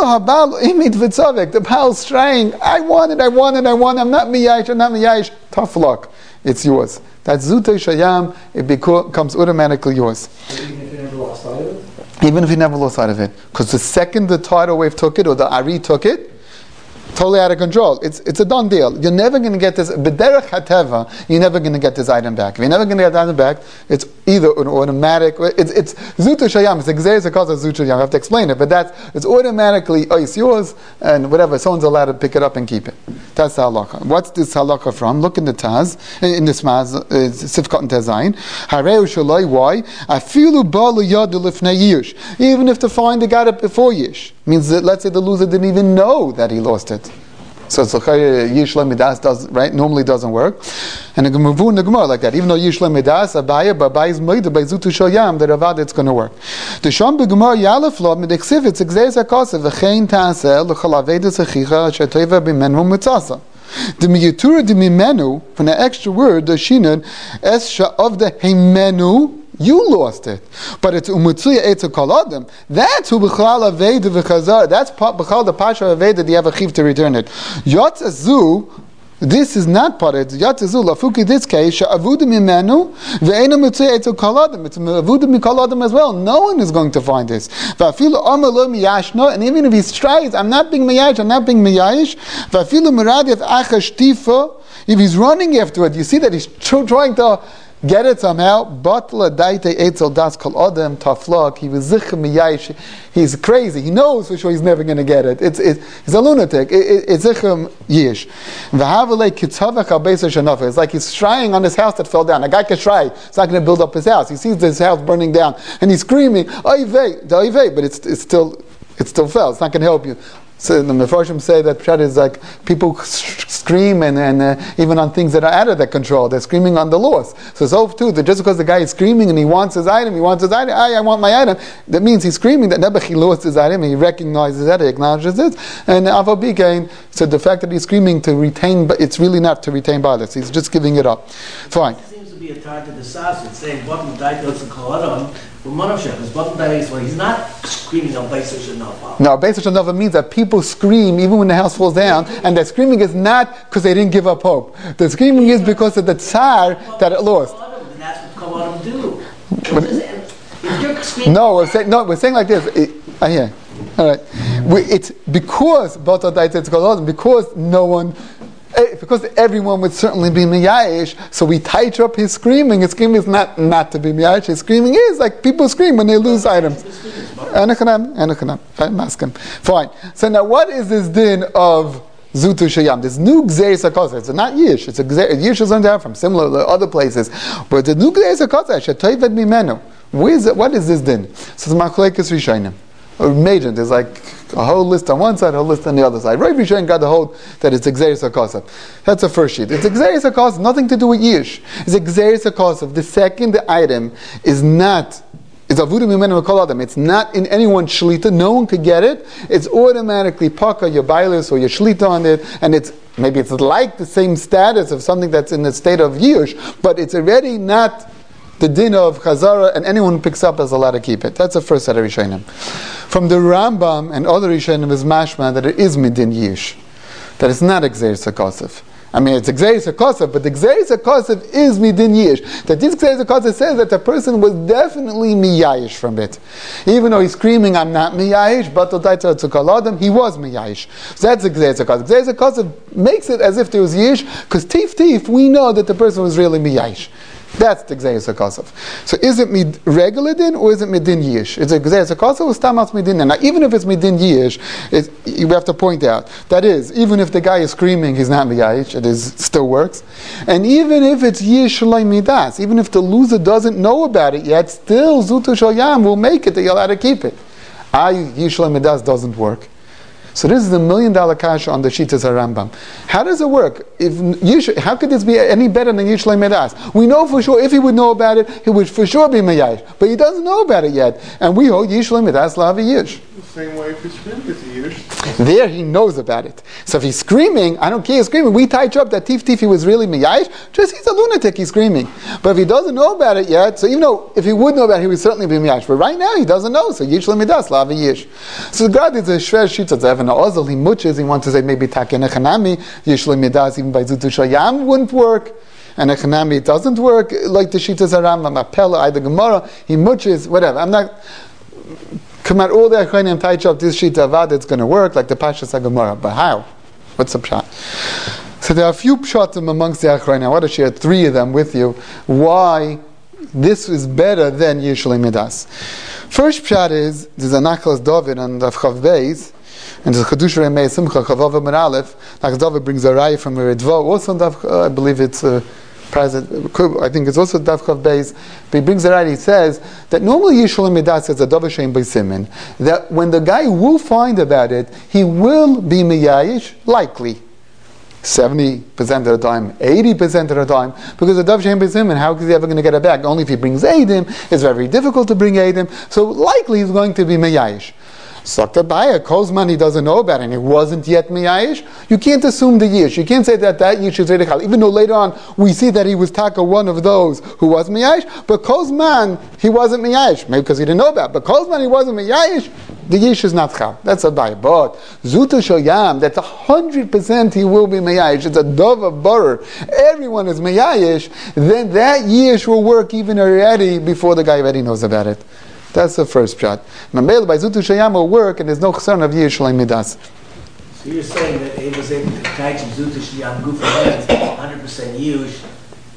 the Baal trying, I want it, I want it, I want it, I'm not miyayish, I'm not miyayish. Tough luck, it's yours. That's Zutei Shayam, it becomes automatically yours. Even if you never lost sight of it? Even if you never lost sight of it. Because the second the tidal wave took it, or the Ari took it, totally out of control. It's it's a done deal. You're never going to get this. B'derech hateva, you're never going to get this item back. If you're never going to get the item back, it's either an automatic. It's it's zuta shayam. It's exeris cause of zuta shayam. I have to explain it, but that's it's automatically oh, it's yours and whatever. Someone's allowed to pick it up and keep it. That's the halakha. What's this halakha from? Look in the Taz in the Smaz Sifkat and Tazayin. Hareu shalai. Why? Afilu balu yadu lifnei yish. Even if the finder got it before yish, means that let's say the loser didn't even know that he lost it. So it's Yishla Midas does right normally doesn't work, and the Gemara the Gemara like that. Even though Yishla Midas Abaya Babayis Moida by Zutu Shoyam, the Ravad it's going to work. The Sham Gemara Yalef Lo Midiksiv it's Exes Akasav V'chein Tasel L'Chalavedes Achicha Sheteva B'Menu Mitzasa. The Miyatura de Mimenu from the extra word the Shinan Es of the Hemenu. You lost it, but it's umutzuya etzu kol adam. That's who b'chal aveda v'chazar. That's b'chal the pasha aveda. You have a chiv to return it. Yotzazu. This is not part of it. Yotzazu lafuki this case she'avudim imenu ve'ena umutzuya etzu kol adam. It's avudim mikol adam as well. No one is going to find this. Va'afilu amar lo miyashno. And even if he tries, I'm not being miyash. I'm not being miyash. Va'afilu meradev achash tifa. If he's running after it, you see that he's trying to get it somehow. Batla daite etzel das kol odem taflok. He was zichem miyayish. He's crazy. He knows for sure he's never going to get it. It's, it's he's a lunatic. It, it, it's zichem yish. V'havelei kitzavach al beis shanafa. It's like he's trying on his house that fell down. A guy can try. He's not going to build up his house. He sees this house burning down and he's screaming, "Oivei, oivei!" But it's it's still it still fell. It's not going to help you. So the Mefarshim say that Pshat is like people scream and, and uh, even on things that are out of their control, they're screaming on the loss. So so too, that just because the guy is screaming and he wants his item, he wants his item, I, I want my item, that means he's screaming that never he lost his item, and he recognizes that, he acknowledges it. And Avobikain said the fact that he's screaming to retain, but it's really not to retain balance, he's just giving it up. Fine. It seems to be a tie to the Sas. It's saying, bottom daitos and koladon, but Monoshem, because bottom daitos, well, he's not screaming on Beis Hanova. No, Beis Hanova means that people scream even when the house falls down, and that screaming is not because they didn't give up hope. The screaming is because of the tsar that it lost. And that's what koladon do. If you're screaming, No, we're saying no. We're saying like this. It, uh, yeah, all right. We, it's because Bata Daitetz Koladon, because no one. Because everyone would certainly be miyayish, so we tighten up his screaming. His screaming is not not to be miyayish. His screaming is like people scream when they lose items. Anachanam, anachanam. I'm asking. Fine. So now, what is this din of Zutu Shayam? This new Gzeis HaKoseh. It's not Yish. It's a Gzeis. Yish is learned out from similar to other places. But the new Gzeis HaKoseh, Shetoived Mimenu. What is this din? So the Machlekes Rishonim. Or major, there's like a whole list on one side, a whole list on the other side. Rav Rishonim got the whole that it's Gzeis HaKoseh. That's the first sheet. It's Gzeis HaKoseh, nothing to do with Yish. It's Gzeis HaKoseh. The second item is not, it's Avudim Mimenu Kol Adam. It's not in anyone's shlita. No one could get it. It's automatically paka your bailis or your shlita on it, and it's maybe it's like the same status of something that's in the state of Yish, but it's already not the din of Chazara, and anyone who picks up is allowed to keep it. That's the first set of Rishonim. From the Rambam and other Rishonim is mashma that it is midin Yish, that it's not Gzeis HaKoseh. I mean, it's Gzeis HaKoseh, but the Gzeis HaKoseh is midin Yish. That this Gzeis HaKoseh says that the person was definitely miyayish from it. Even though he's screaming, I'm not miyayish, but he was miyayish. So that's the Gzeis HaKoseh. Gzeis HaKoseh makes it as if there was Yish, because tif tif, we know that the person was really miyayish. That's the Gzeis HaKoseh. So is it mid regular din or is it midin yish? Is it Gzeis HaKoseh or stamas midin? Now even if it's midin yish, it, you have to point out, that is, even if the guy is screaming, he's not miyayish, it is, still works. And even if it's yish shalai midas, even if the loser doesn't know about it yet, still Zutu Shalyam will make it that you're allowed to keep it. Ah, yish shalai midas doesn't work. So this is a million dollar kasha on the Shitas HaRambam. How does it work? If Yish, how could this be any better than Yish Shalai Midas? We know for sure, if he would know about it, he would for sure be Mayayish. But he doesn't know about it yet. And we hold Yish Shalai Midas Lavi Yish. The same way if he's screaming, it's Yish. There he knows about it. So if he's screaming, I don't care, he's screaming. We tie up that Tif Tif, he was really Mayayish. Just he's a lunatic, he's screaming. But if he doesn't know about it yet, so even though if he would know about it, he would certainly be Mayayish. But right now he doesn't know. So Yish Shalai Midas Lavi Yish. So God is a shver Shitas Evan Ozal, he muches, he wants to say maybe Taken Echanami, Yishloi Midas, even by Zutu Shayam wouldn't work, and Echanami doesn't work, like the Shitas HaRambam, Apella, either Gemara, he muches, whatever. I'm not, come out all the Achronim, touch up this Shita Avad, it's going to work, like the Pashas HaGemara, but how? What's the pshat? So there are a few pshatim amongst the Achronim, I want to share three of them with you, why this is better than Yishloi Midas. First pshat is, there's a Nachlas David on the Chav Beis, and the Chedush Remei Simcha Chavav Amar Aleph. Nachlas David brings a raya from Redvo. Also, uh, I believe it's uh, I think it's also Dav Chav Beis. But he brings a raya. He says that normally Yishloi Midas is a Davar Shein B'Simin. That when the guy will find about it, he will be miyayish, likely. seventy percent of the time, eighty percent of the time, because the Dav Shein B'Simin, how is he ever going to get it back? Only if he brings Eidim. It's very difficult to bring Eidim. So likely he's going to be miyayish. Sakta Baya, Kozman, he doesn't know about it, and it wasn't yet Miyayish. You can't assume the Yish. You can't say that that Yish is Redechal. Even though later on we see that he was Taka, one of those who was Miyayish, but Kozman, he wasn't Miyayish. Maybe because he didn't know about it. But Kozman, he wasn't Miyayish, the Yish is not Chal. That's a Baya. But Zutu Shoyam, that's a hundred percent he will be Miyayish. It's a Dov of Borer. Everyone is Miyayish. Then that Yish will work even already before the guy already knows about it. That's the first pshat. Mamela by Zutu Shayam will work, and there's no chesron of Yish Shalai Midas. So you're saying that he was able to catch Zutu Shayam Gufa hands, one hundred percent Yush.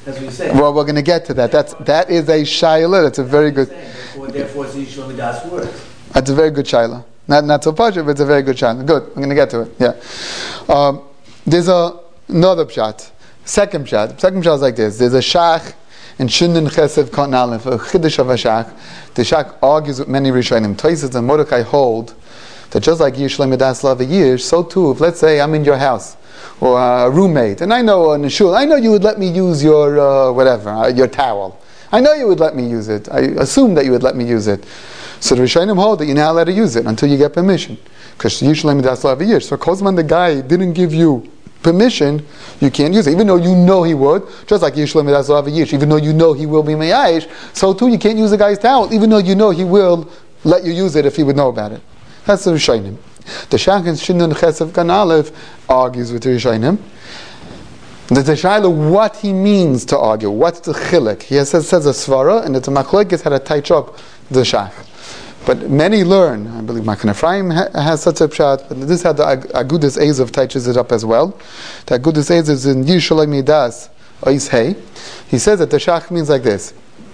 That's what you're saying. Well, we're going to get to that. That's that is a shaila. That's a very good. Therefore, therefore it's Yishul Midas words. That's a very good shaila. Not not so partial, but it's a very good shaila. Good. I'm going to get to it. Yeah. Um, there's a, another pshat. Second pshat. Second pshat is like this. There's a shach in Shunin Chesed Kon Aleph, a chiddush of a shach. The shach argues with many Rishonim. Tosfos and Mordechai hold that just like Yish Midas Lava Yish, so too, if let's say I'm in your house, or a roommate, and I know in the shul, I know you would let me use your, uh, whatever, uh, your towel. I know you would let me use it. I assume that you would let me use it. So the Rishonim hold that you're not allowed to use it until you get permission. Because Yish Midas Lava Yish. So Kozman, the guy didn't give you permission, you can't use it. Even though you know he would, just like Yish Midas Lava Yish, even though you know he will be Meyayish, so too you can't use the guy's towel, even though you know he will let you use it if he would know about it. That's the Rishonim. The Shach in Shinun Chesed Kan Aleph argues with the Rishonim. The Shaila, what he means to argue, what's the chilek? He says, says a svara, and it's a machlokes how to touch up the Shach. But many learn, I believe Makan Ephraim ha- has such a pshat, but this had the Ag- Agudas Ezav touches it up as well. The Agudas Ezav is in Yishalei Midas Ois Hey. He says that the Shach means like this.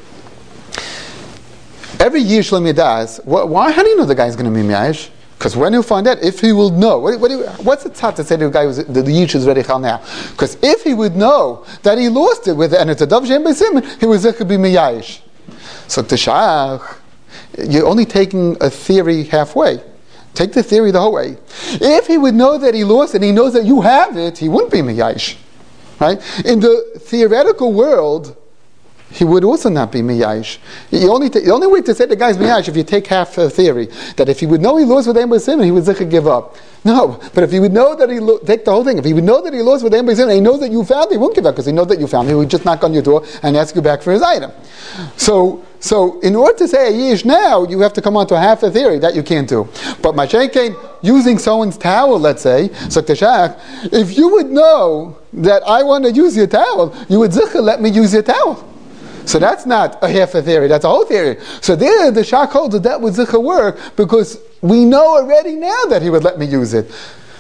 Every Yishalei Midas, wh- why? How do you know the guy's going to be Miyash? Because when you find out, if he will know, what, what, what's the tzad to say to the guy who's, the, the Yish is ready chal now? Because if he would know that he lost it with it, and it's a Dav Shem B'Sim, he was going to be Miyash. So the Shach, you're only taking a theory halfway. Take the theory the whole way. If he would know that he lost it and he knows that you have it, he wouldn't be Miyash. Right? In the theoretical world, he would also not be Miyash. You only t- the only way to say the guy's Miyash if you take half the theory. That if he would know he lost with Ein B'Sim, he would zikr give up. No, but if he would know that he lo- take the whole thing. If he would know that he lost with Ein B'Sim and he knows that you found it, he won't give up because he knows that you found it. He would just knock on your door and ask you back for his item. So, so in order to say a yish now, you have to come on to half the theory that you can't do. But Mashenkein, using someone's towel, let's say, so Teshach, if you would know that I want to use your towel, you would zikr let me use your towel. So that's not a half a theory, that's a whole theory. So there the Shach holds that that would zikr work because we know already now that he would let me use it.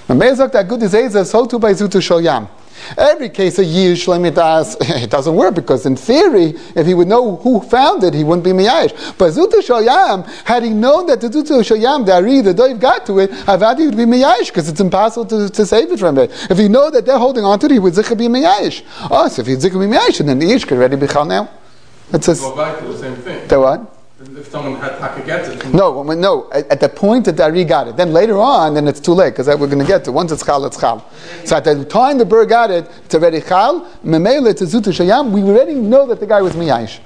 Every case of Yish Lemidas, it doesn't work because in theory, if he would know who found it, he wouldn't be Miyayish. But Zutu Shoyam, had he known that the Zutu Shoyam, the Ari, the Doiv got to it, Avadi would be Miyayish because it's impossible to, to save it from it. If he know that they're holding on to it, he would zikr be Miyayish. Oh, so if he'd zikr be Miyayish, then the Yish could already be Chal now. It's a, Go back to the same thing. The what? If someone had Taka gets it. No, when, no. At, at the point that the Ari got it, then later on, then it's too late because that we're going to get to. Once it's Chal, it's Chal. So at the time the bird got it, it's already Chal. Memele to Zutu Shayam. We already know that the guy was Miyayish.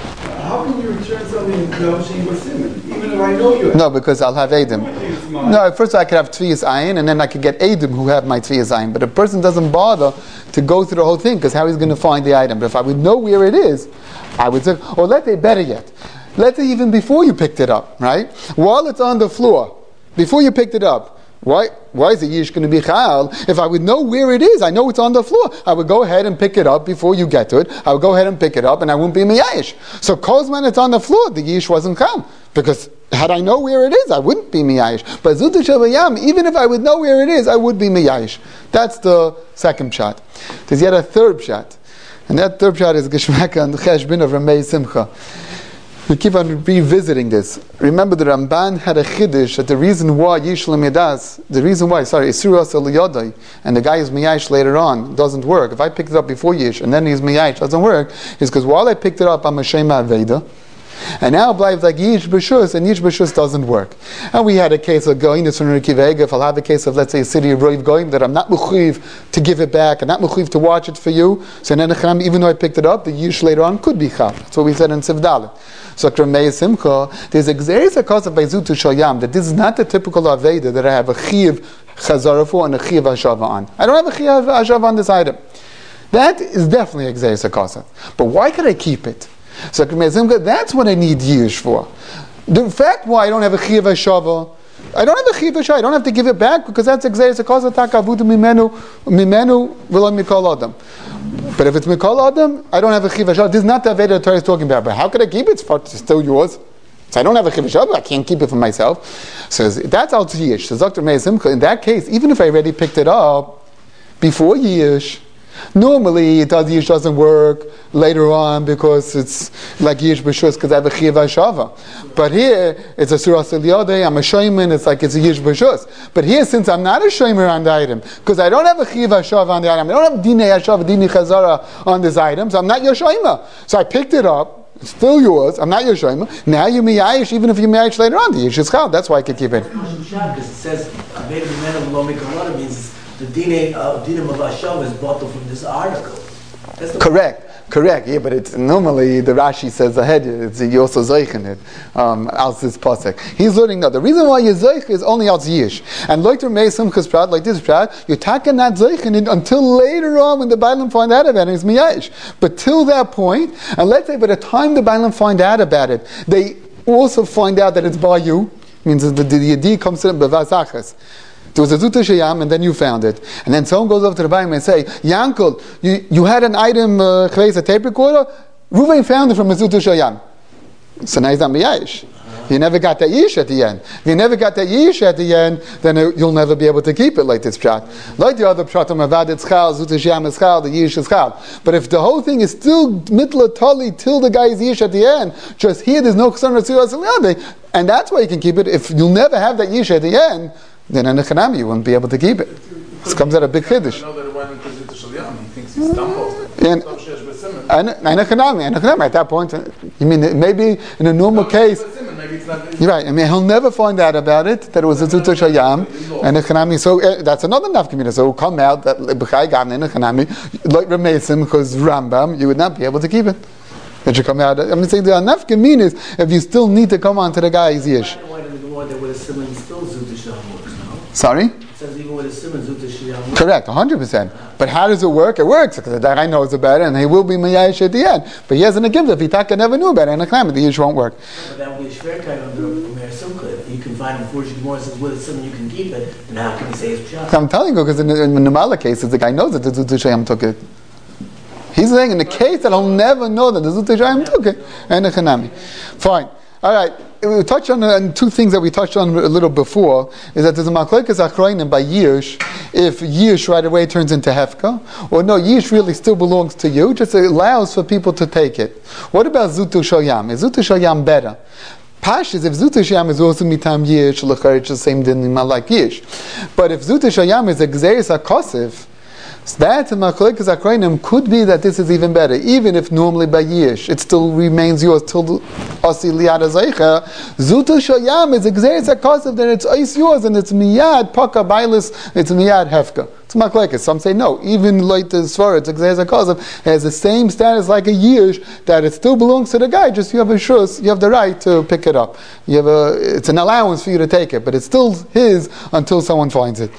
How can you return something to Shem B'Sim, even if I know you have? No, because I'll have Edim. No, first I could have Tviyas Ayin, and then I could get Edim who have my Tviyas Ayin. But a person doesn't bother to go through the whole thing because how he's going to find the item. But if I would know where it is, I would say, or let's say better yet, let's say even before you picked it up, right? While it's on the floor, before you picked it up, why why is the Yish going to be Chal? If I would know where it is, I know it's on the floor, I would go ahead and pick it up before you get to it. I would go ahead and pick it up and I wouldn't be Miyayish. So Kozman, it's on the floor, the Yish wasn't Chal. Because had I know where it is, I wouldn't be Miyayish. But Zutu Shavayam, even if I would know where it is, I would be Miyayish. That's the second pshat. There's yet a third pshat. And that third pshat is Geshmak and Cheshbin of Ramei Simcha. We keep on revisiting this. Remember, the Ramban had a chiddush that the reason why Yish L'Midas, the reason why, sorry, Isur Asa L'Yodai, and the guy is Miyayish later on, doesn't work. If I picked it up before Yish, and then he's Miyayish, doesn't work, is because while I picked it up, I'm a Shema Aveda, and now it lives like Yish B'Shus, and Yish B'Shus doesn't work. And we had a case of going, this from Ricky Vega, if I'll have a case of, let's say, a city of Roiv going, that I'm not Mechuiv to give it back, and not Mechuiv to watch it for you, so then even though I picked it up, the Yish later on could be Chal. That's what we said in Sivdalit. So Kramei Simcha, there's a there's a cause of Zutu Shoyam that this is not the typical Aveda that I have a Chiv Chazara for and a Chiv Hashava on. I don't have a Chiv Hashava on this item. That is definitely a Xeris Akasa. But why could I keep it? So Kramei Simcha, that's what I need Yish for. The fact why I don't have a Chiv Hashava, I don't have a Chiv Hashava, I don't have to give it back because that's a Xeris Akasa Takavutu Mimenu Mimenu V'lo Mikol Adam. But if it's Mikol Adam, I don't have a Chiv Hashava. This is not the Aveda the Torah is talking about. But how could I keep it? It's still yours. So I don't have a Chiv Hashava. I can't keep it for myself. So that's Al Yish. So Doctor Meir Simcha, in that case, even if I already picked it up before Yish, Normally, it does Yish doesn't work later on because it's like Yish B'Shus because I have a Chiv Shava. But here, it's a Surah Yodei, I'm a Shayman, it's like it's a Yish B'Shus. But here, since I'm not a Shaymer on the item, because I don't have a Chiv Shava on the item, I don't have Dinei Shava, Dinei Chazara on this item, so I'm not your Shaymer. So I picked it up, it's still yours, I'm not your Shaymer. Now you Miyayish, even if you Miyayish later on, the Yish is Chal, that's why I can keep it. Because it says, Aveda B'Mena V'lo Mikarana means the Dinei of Dinim of Hashav is brought from this article. That's the Correct, correct. Yeah, but it's normally the Rashi says ahead. It's you also zoich in it. Um, als this pasuk, he's learning now. The reason why you zoich is only als yish, and like to meisum chesprat like this prat, you taka not zoich in it until later on when the Bailam find out about it. It's miyash. But till that point, and let's say by the time the Bailam find out about it, they also find out that it's by you. Means that the the yedi comes to them bevasachas. There was a Zuta Shayam, and then you found it. And then someone goes over to the Bailam and say, Yankel, you, you had an item, uh, a tape recorder? Ruvain found it from a Zuta Shayam. So now he's not Miyayish. You never got that Yish at the end. If you never got that Yish at the end, then it, you'll never be able to keep it like this Pshat. Like the other Pshat, Mavad it's Chal, Zuta Shayam is Chal, the Yish is Chal. But if the whole thing is still Mitla Tali till the guy is Yish at the end, just here there's no Ksan Ratzil, and that's why you can keep it. If you'll never have that Yish at the end, then in the Chanami you wouldn't be able to keep it. This comes out a big chiddush. I know that it went into Zita Shalyam. He thinks he's stumbled. And at that point, you mean maybe in a normal case, you're right. I mean he'll never find out about it that it was a Zuta Shayam and a Chanami. So uh, that's another nafkamina. So it'll come out that b'chai gam in a Chanami like Remesim because Rambam you would not be able to keep it. It should come out. I'm mean, saying the nafkamina is if you still need to come on to the guy's yish. Sorry? It says even with a simon Zuta Shayam. Correct, one hundred percent. But how does it work? It works because the guy knows about it and he will be Miyayish at the end. But he hasn't given if he taka never knew about it and the claim the Yish won't work. But that would be a shverkai under Mer Simcha. If you can find unfortunately more says with a simon you can keep it, then how can you say it's Pshat? I'm telling you because in the, in the Namala cases the guy knows that the Zuta Shayam took it. He's saying in the case that he'll never know that the Zuta Shayam took it and the Chanami. Fine. All right. We touched on uh, two things that we touched on a little before is that there's a machlokes achrayim by Yish if Yish right away turns into Hefka, or no, Yish really still belongs to you, just allows for people to take it. What about Zutu Shoyam? Is Zutu Shoyam better? Pashas, if Zutu Shoyam is also mitam Yish, l'char it's the same din like Yish. But if Zutu Shoyam is a Gzeris HaKosif, so that in Machlokes Akrainim could be that this is even better, even if normally by Yish it still remains yours till Asi Liad Azaycha. Zuta Shayam is Gzeres HaKosef, then it's Ais yours and it's Miyad Paka Bailis, it's Miyad Hefka. It's Machlokes. Some say no, even like the Svar, it's Gzeres HaKosef, it has the same status like a Yish, that it still belongs to the guy, just you have a shus, you have the right to pick it up. You have a, it's an allowance for you to take it, but it's still his until someone finds it.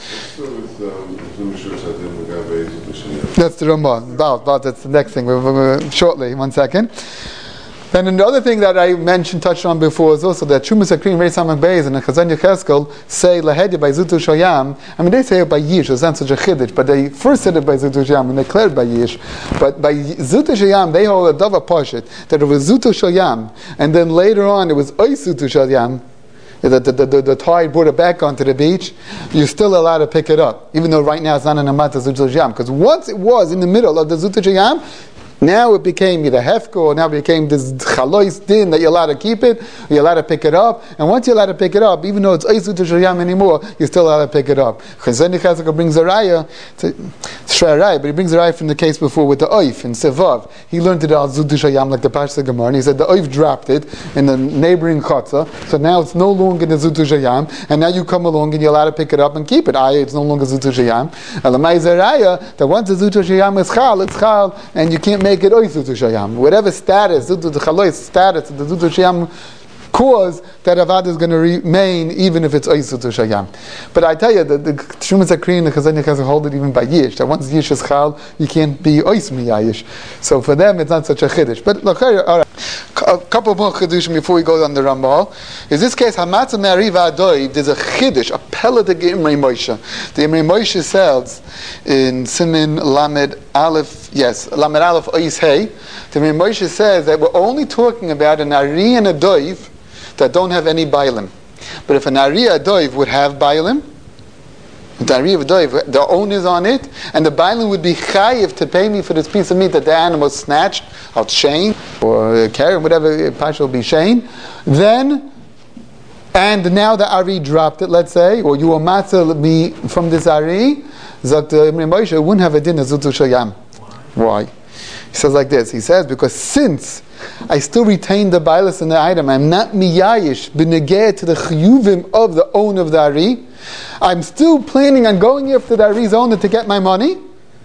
That's the Ramah. About, about that's the next thing. We're, we're, we're, shortly, one second. Then another thing that I mentioned, touched on before, is also that Shumas Akrin, Reis Hamak Beis, and the Chazan Yecheskel say Lahedi by Zutu Shoyam. I mean, they say it by Yish. It's not such a chiddush, but they first said it by Zutu Shoyam and they declared by Yish. But by Zutu Shoyam, they hold a Dava Poshet that it was Zutu Shoyam, and then later on it was Ois Zutu Shoyam. The, the, the, the tide brought it back onto the beach, you're still allowed to pick it up, even though right now it's not an Amata Zuta Shayam. Because once it was in the middle of the Zuta Shayam, now it became either Hefka or now it became this Chalois din that you're allowed to keep it, you're allowed to pick it up. And once you're allowed to pick it up, even though it's Eis Zuta Shayam anymore, you're still allowed to pick it up. Chazani Chazaka brings a raya, it's a raya, but he brings a raya from the case before with the Oif in Sevav. He learned it al Zuta Shayam like the Pashta Gemara, and he said the Oif dropped it in the neighboring Chotza, so now it's no longer the Zuta Shayam, and now you come along and you're allowed to pick it up and keep it. Ayah, it's no longer Zuta Shayam. Elamai is a raya that once the Zuta Shayam is Chal, it's Chal, and you can't make it Oif Zuta Shayam. Whatever status, Zuta Chalois status, the Zuta Shayam cause, that Avad is going to remain even if it's Ois Zuta Shayam. But I tell you, the, the Shumas Akrin, the Chazan has to hold it even by Yish, that once Yish is Chal, you can't be Ois Miyayish. So for them, it's not such a Chiddush. But look, all right. A couple more Chiddushim before we go on the Rambal. In this case, Hamatzah Me'ariva Adoiv, there's a Chiddush, a Pelatic Imrei Moshe. The Imrei Moshe says in Simin Lamed Aleph, yes, Lamed Aleph Ois Hey, the Imrei Moshe says that we're only talking about an Ari and a Doiv that don't have any Bailim. But if an Ari Adoiv would have Bailim, The Ari of Doiv, the owner's on it, and the Bailam would be chayiv to pay me for this piece of meat that the animal snatched, or chain, or carry, whatever Pasha will be chain. Then, and now the Ari dropped it, let's say, or you will matzah me from this Ari, Zakt Imri Moshe wouldn't have a din of Zutu Shayam. Why? He says like this, he says, because since I still retain the Bailas in the item, I'm not miyayish, b'negeh to the chiyuvim of the owner of the Ari, I'm still planning on going after the Ari's owner to get my money,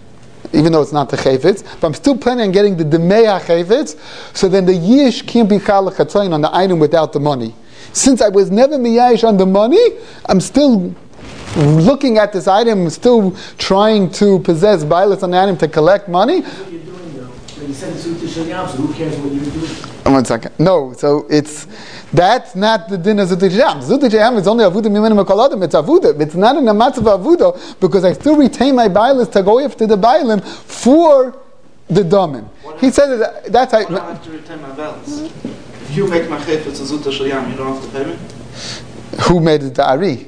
even though it's not the chayfetz, but I'm still planning on getting the demei chayfetz, so then the yish can't be chalach hatzayin on the item without the money. Since I was never miyayish on the money, I'm still looking at this item, still trying to possess bailas on the item to collect money. That's what you're doing though. When you said Zuta Shalyam, so who cares what you're doing? One second. No, so it's that's not the din of Zuta Shayam. Zuta Shayam is only avuda mimenim kol adam. It's avuda. It's not in a matzav avuda because I still retain my bailas to go after the bailim for the domim. He said that that's I don't have to retain my balance. If you make my chayfetz a Zuta Shalyam, you don't have to pay me? who made it the Ari.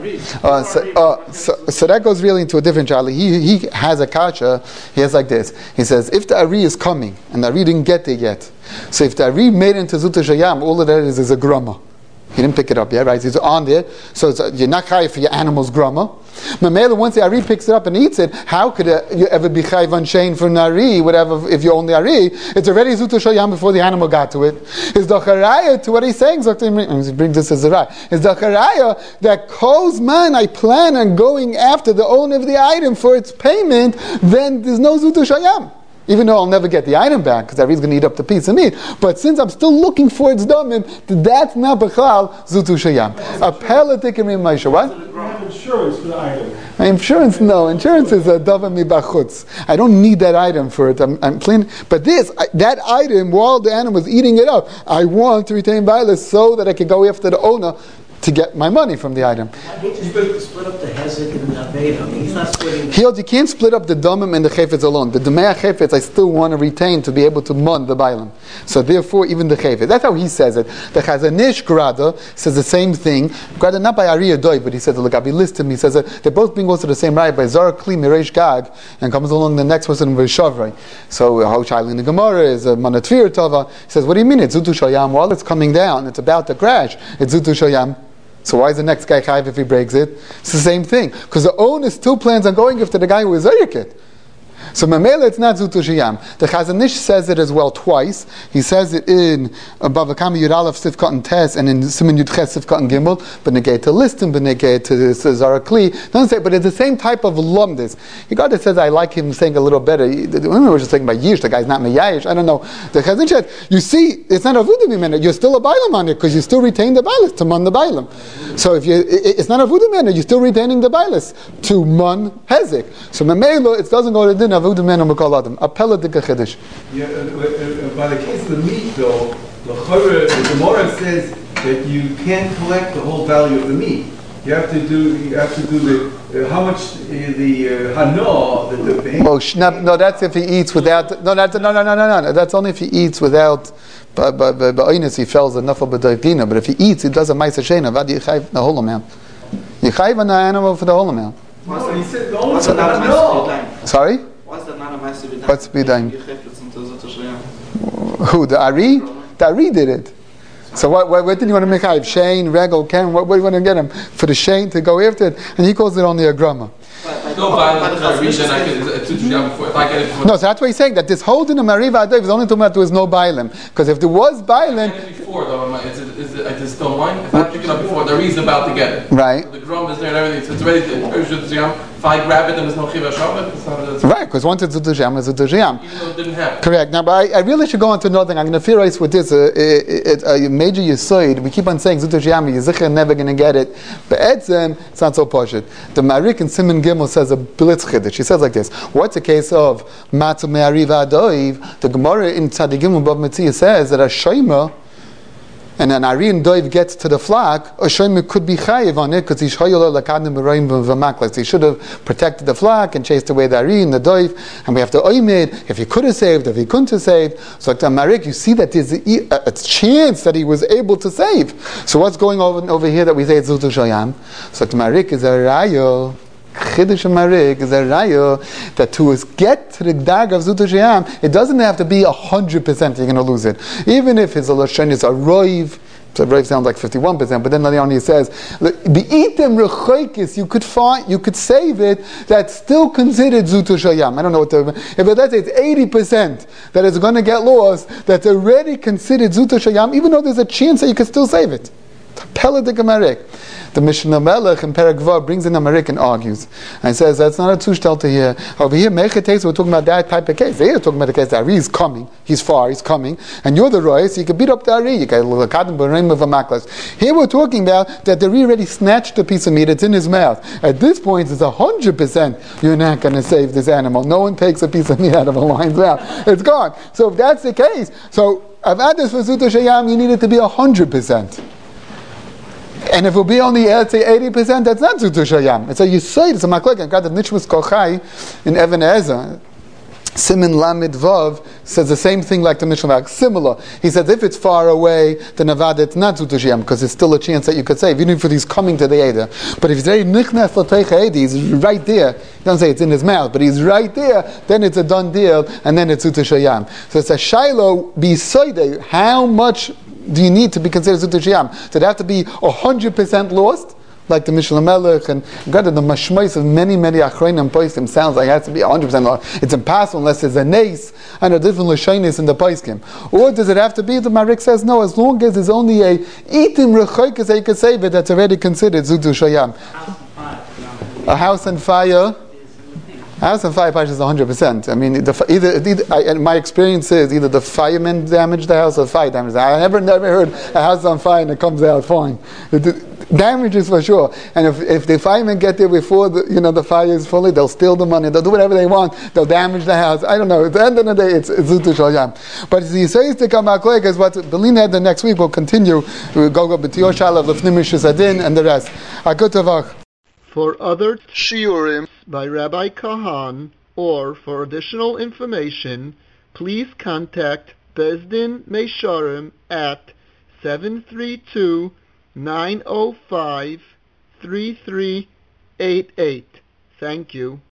Uh, so, uh, so, so that goes really into a different Charlie. He he has a kasha. He has like this. He says, if the Ari is coming and the Ari didn't get there yet, so if the Ari made it into Zuta Shayam, all of that is is a grama. He didn't pick it up yet, right? He's on there, so it's, uh, you're not chayiv for your animal's grama. Mamela, once the Ari picks it up and eats it, how could uh, you ever be chayiv on shein for an Ari, whatever, if you own the Ari? It's already Zuta Shayam before the animal got to it. Is the charaya to what he's saying? He brings this as a right. Is the charaya that calls man, I plan on going after the owner of the item for its payment, then there's no Zuta Shayam. Even though I'll never get the item back, because Ari's going to eat up the piece of meat. But since I'm still looking for its domim, that's not b'chlal Zutu Shayam. A pelatik in Maisha. What? You have insurance for the item. Insurance, no. Insurance is a davar mibachutz. I don't need that item for it. I'm, I'm plain. But this, I, that item, while the animal is eating it up, I want to retain violence so that I can go after the owner to get my money from the item. Why can't you split, split up the hezek and the aveda? I mean, he's not splitting. He, you can't split up the domim and the chayfetz alone. The demei chayfetz I still want to retain to be able to mon the bailam. So therefore, even the chayfetz. That's how he says it. The Chazanish Grada says the same thing. Grada not by Ari Doi, but he says look, I'll be listed. He says that they're both being goes to the same right by Zara Kli Miresh Gag, and comes along the next person with Shavrai. So how Shaili in the Gemara is a Manatfir Tova. He says, what do you mean? It's Zutu Shayam. While it's coming down, it's about to crash. It's Zutu Shayam. So why is the next guy chayiv if he breaks it? It's the same thing. Because the owner still plans on going after the guy who is zayik. So Mamela, it's not Zutu Shayam. The Chazanish says it as well twice. He says it in Bava Kama Yud Aleph Sifkat and Tes, and in Siman Yud Ches Sifkat and Gimel, but negate to Liston, but negate to Zara Kli. Doesn't say, but it's the same type of lumdis. He got that says I like him saying a little better. The women were just saying by Yish, the guy's not Meyayish. I don't know. The Chazanish said, you see, it's not a voodoo minute. You're still a bailam on it because you still retain the bailas to mon the bailam. So if you, it's not a voodoo minute. You're still retaining the bailas to mon hezik. So Mamela, it doesn't go to dinner. Avudu men umekol adam. Appella dika chedesh. Yeah, uh, uh, by the case of the meat, though, the Chorah, the Gemara says that you can't collect the whole value of the meat. You have to do. You have to do the uh, how much uh, the uh, hana the, the behemoth. Oh, shnab, no, that's if he eats without. No, that's no, no, no, no, no. That's only if he eats without. But but but but he fells enough of b'dayvina. But if he eats, he does a ma'aser sheina. Vad yichayv the whole amount. Yichayv on the animal for the whole amount. No, he said the only What's that not a no. Sorry? Sorry. What's that not a massive bidayim? What's bidayim? Who? The Ari? The Ari did it. So what, what, what did you want to make out? Shane, Regel, Ken, what, what do you want to get him? For the Shane to go after it? And he calls it only a grama. No, but the reason I can, if I get it before. No, so that's what he's saying, that this whole din of Mariva Adoiv is only talking about there was no Bailim. Because if there was Bailim. Before, though, is it, is it, is it still mine? If I pick it up before, the reason about to get it. Right. So the drum is there and everything, so it's ready to. If I grab it and there's no chiva shabbat, it's not. It's right, because once it's Zutu Shayam, it's Zutu Shayam. Even though it didn't happen. Correct. Now, but I, I really should go on to another thing. I'm going to theorize with this. Uh, it, it, a major yisoid. We keep on saying Zutu Shayam, Yizichah never going to get it. But Etzem, it's not so poshut. The Marik in Siman Gimel says a blitz chiddush. She says like this: what's the case of Matzu Me'ariva Adoiv? The Gemara in Tzadik Gimel Bab Metzia says that a shoyma, and an Ari and Doiv gets to the flock, a shoyma could be chayiv on it because he he should have protected the flock and chased away the Ari and the Doiv, and we have to oimid if he could have saved, if he couldn't have saved. So like the Marik, you see that there's a, a chance that he was able to save. So what's going on over, over here that we say it's Zutu Shayam? So like the Marik is a rayo. Chiddush Marik is a raya that to get to the dag of Zuta Shayam, it doesn't have to be a hundred percent you're going to lose it. Even if his lashon is a roiv, so roiv sounds like fifty-one percent, but then Leoni says the item rechoikis you could find, you could save it. That's still considered Zuta Shayam. I don't know what the if let's say it's eighty percent that it's going to get lost. That's already considered Zuta Shayam, even though there's a chance that you could still save it. Peladik Marik. The Mishnah Melech in Perek Vav brings in a Marik and argues and says that's not a tushtelta here. Over here, Mechetes, we're talking about that type of case. They're talking about the case that Ari is coming, he's far, he's coming, and you're the Roy, so you can beat up the Ari. You can look at him of a maklas. Here we're talking about that the Ari already snatched a piece of meat, it's in his mouth. At this point, it's a hundred percent you're not going to save this animal. No one takes a piece of meat out of a lion's mouth. It's gone. So if that's the case, so I've had this for Zuta Shayam, you need it to be a hundred percent. And if it will be only, let's say, eighty percent, that's not Zuta Shayam. It's a Yisayid, it's a Maklek. I've got the Nishmas Kochai in Even Ezer. Simin Lamid Vav says the same thing like the Mishnah. Similar. He says if it's far away, the Nevada, it's not Zuta Shayam, because there's still a chance that you could save, even if he's coming to the Eder. But if he's very Nichnas L'Teicha Edi, he's right there. He doesn't say it's in his mouth, but he's right there, then it's a done deal, and then it's Zuta Shayam. So it's a Shiloh, B'Soidei, how much do you need to be considered Zuta Shayam? So it have to be one hundred percent lost, like the Mishnah Melech, and God, the mashmois of many, many achronim poskim sounds like it has to be one hundred percent lost. It's impossible unless there's a nace and a different lashonis in the poskim. Or does it have to be, the Marik says, no, as long as there's only a itim rechoikas that you can save it, that's already considered Zuta Shayam. A house on fire. House on fire is one hundred percent. I mean, the, either, either I, my experience is either the firemen damage the house or the fire damage the house. I never, never heard a house on fire and it comes out fine. The, the damage is for sure. And if, if the firemen get there before the, you know, the fire is fully, they'll steal the money, they'll do whatever they want, they'll damage the house. I don't know. At the end of the day, it's Zuta Shayam. But the Yisayis to come back like is what Belin had the next week. We'll continue. We'll go go B'tiyot Shalav, Lefnimish Adin, and the rest. Akutavach. For other shiurim by Rabbi Kahan, or for additional information, please contact Bezdin Meisharim at seven three two, nine zero five, three three eight eight. Thank you.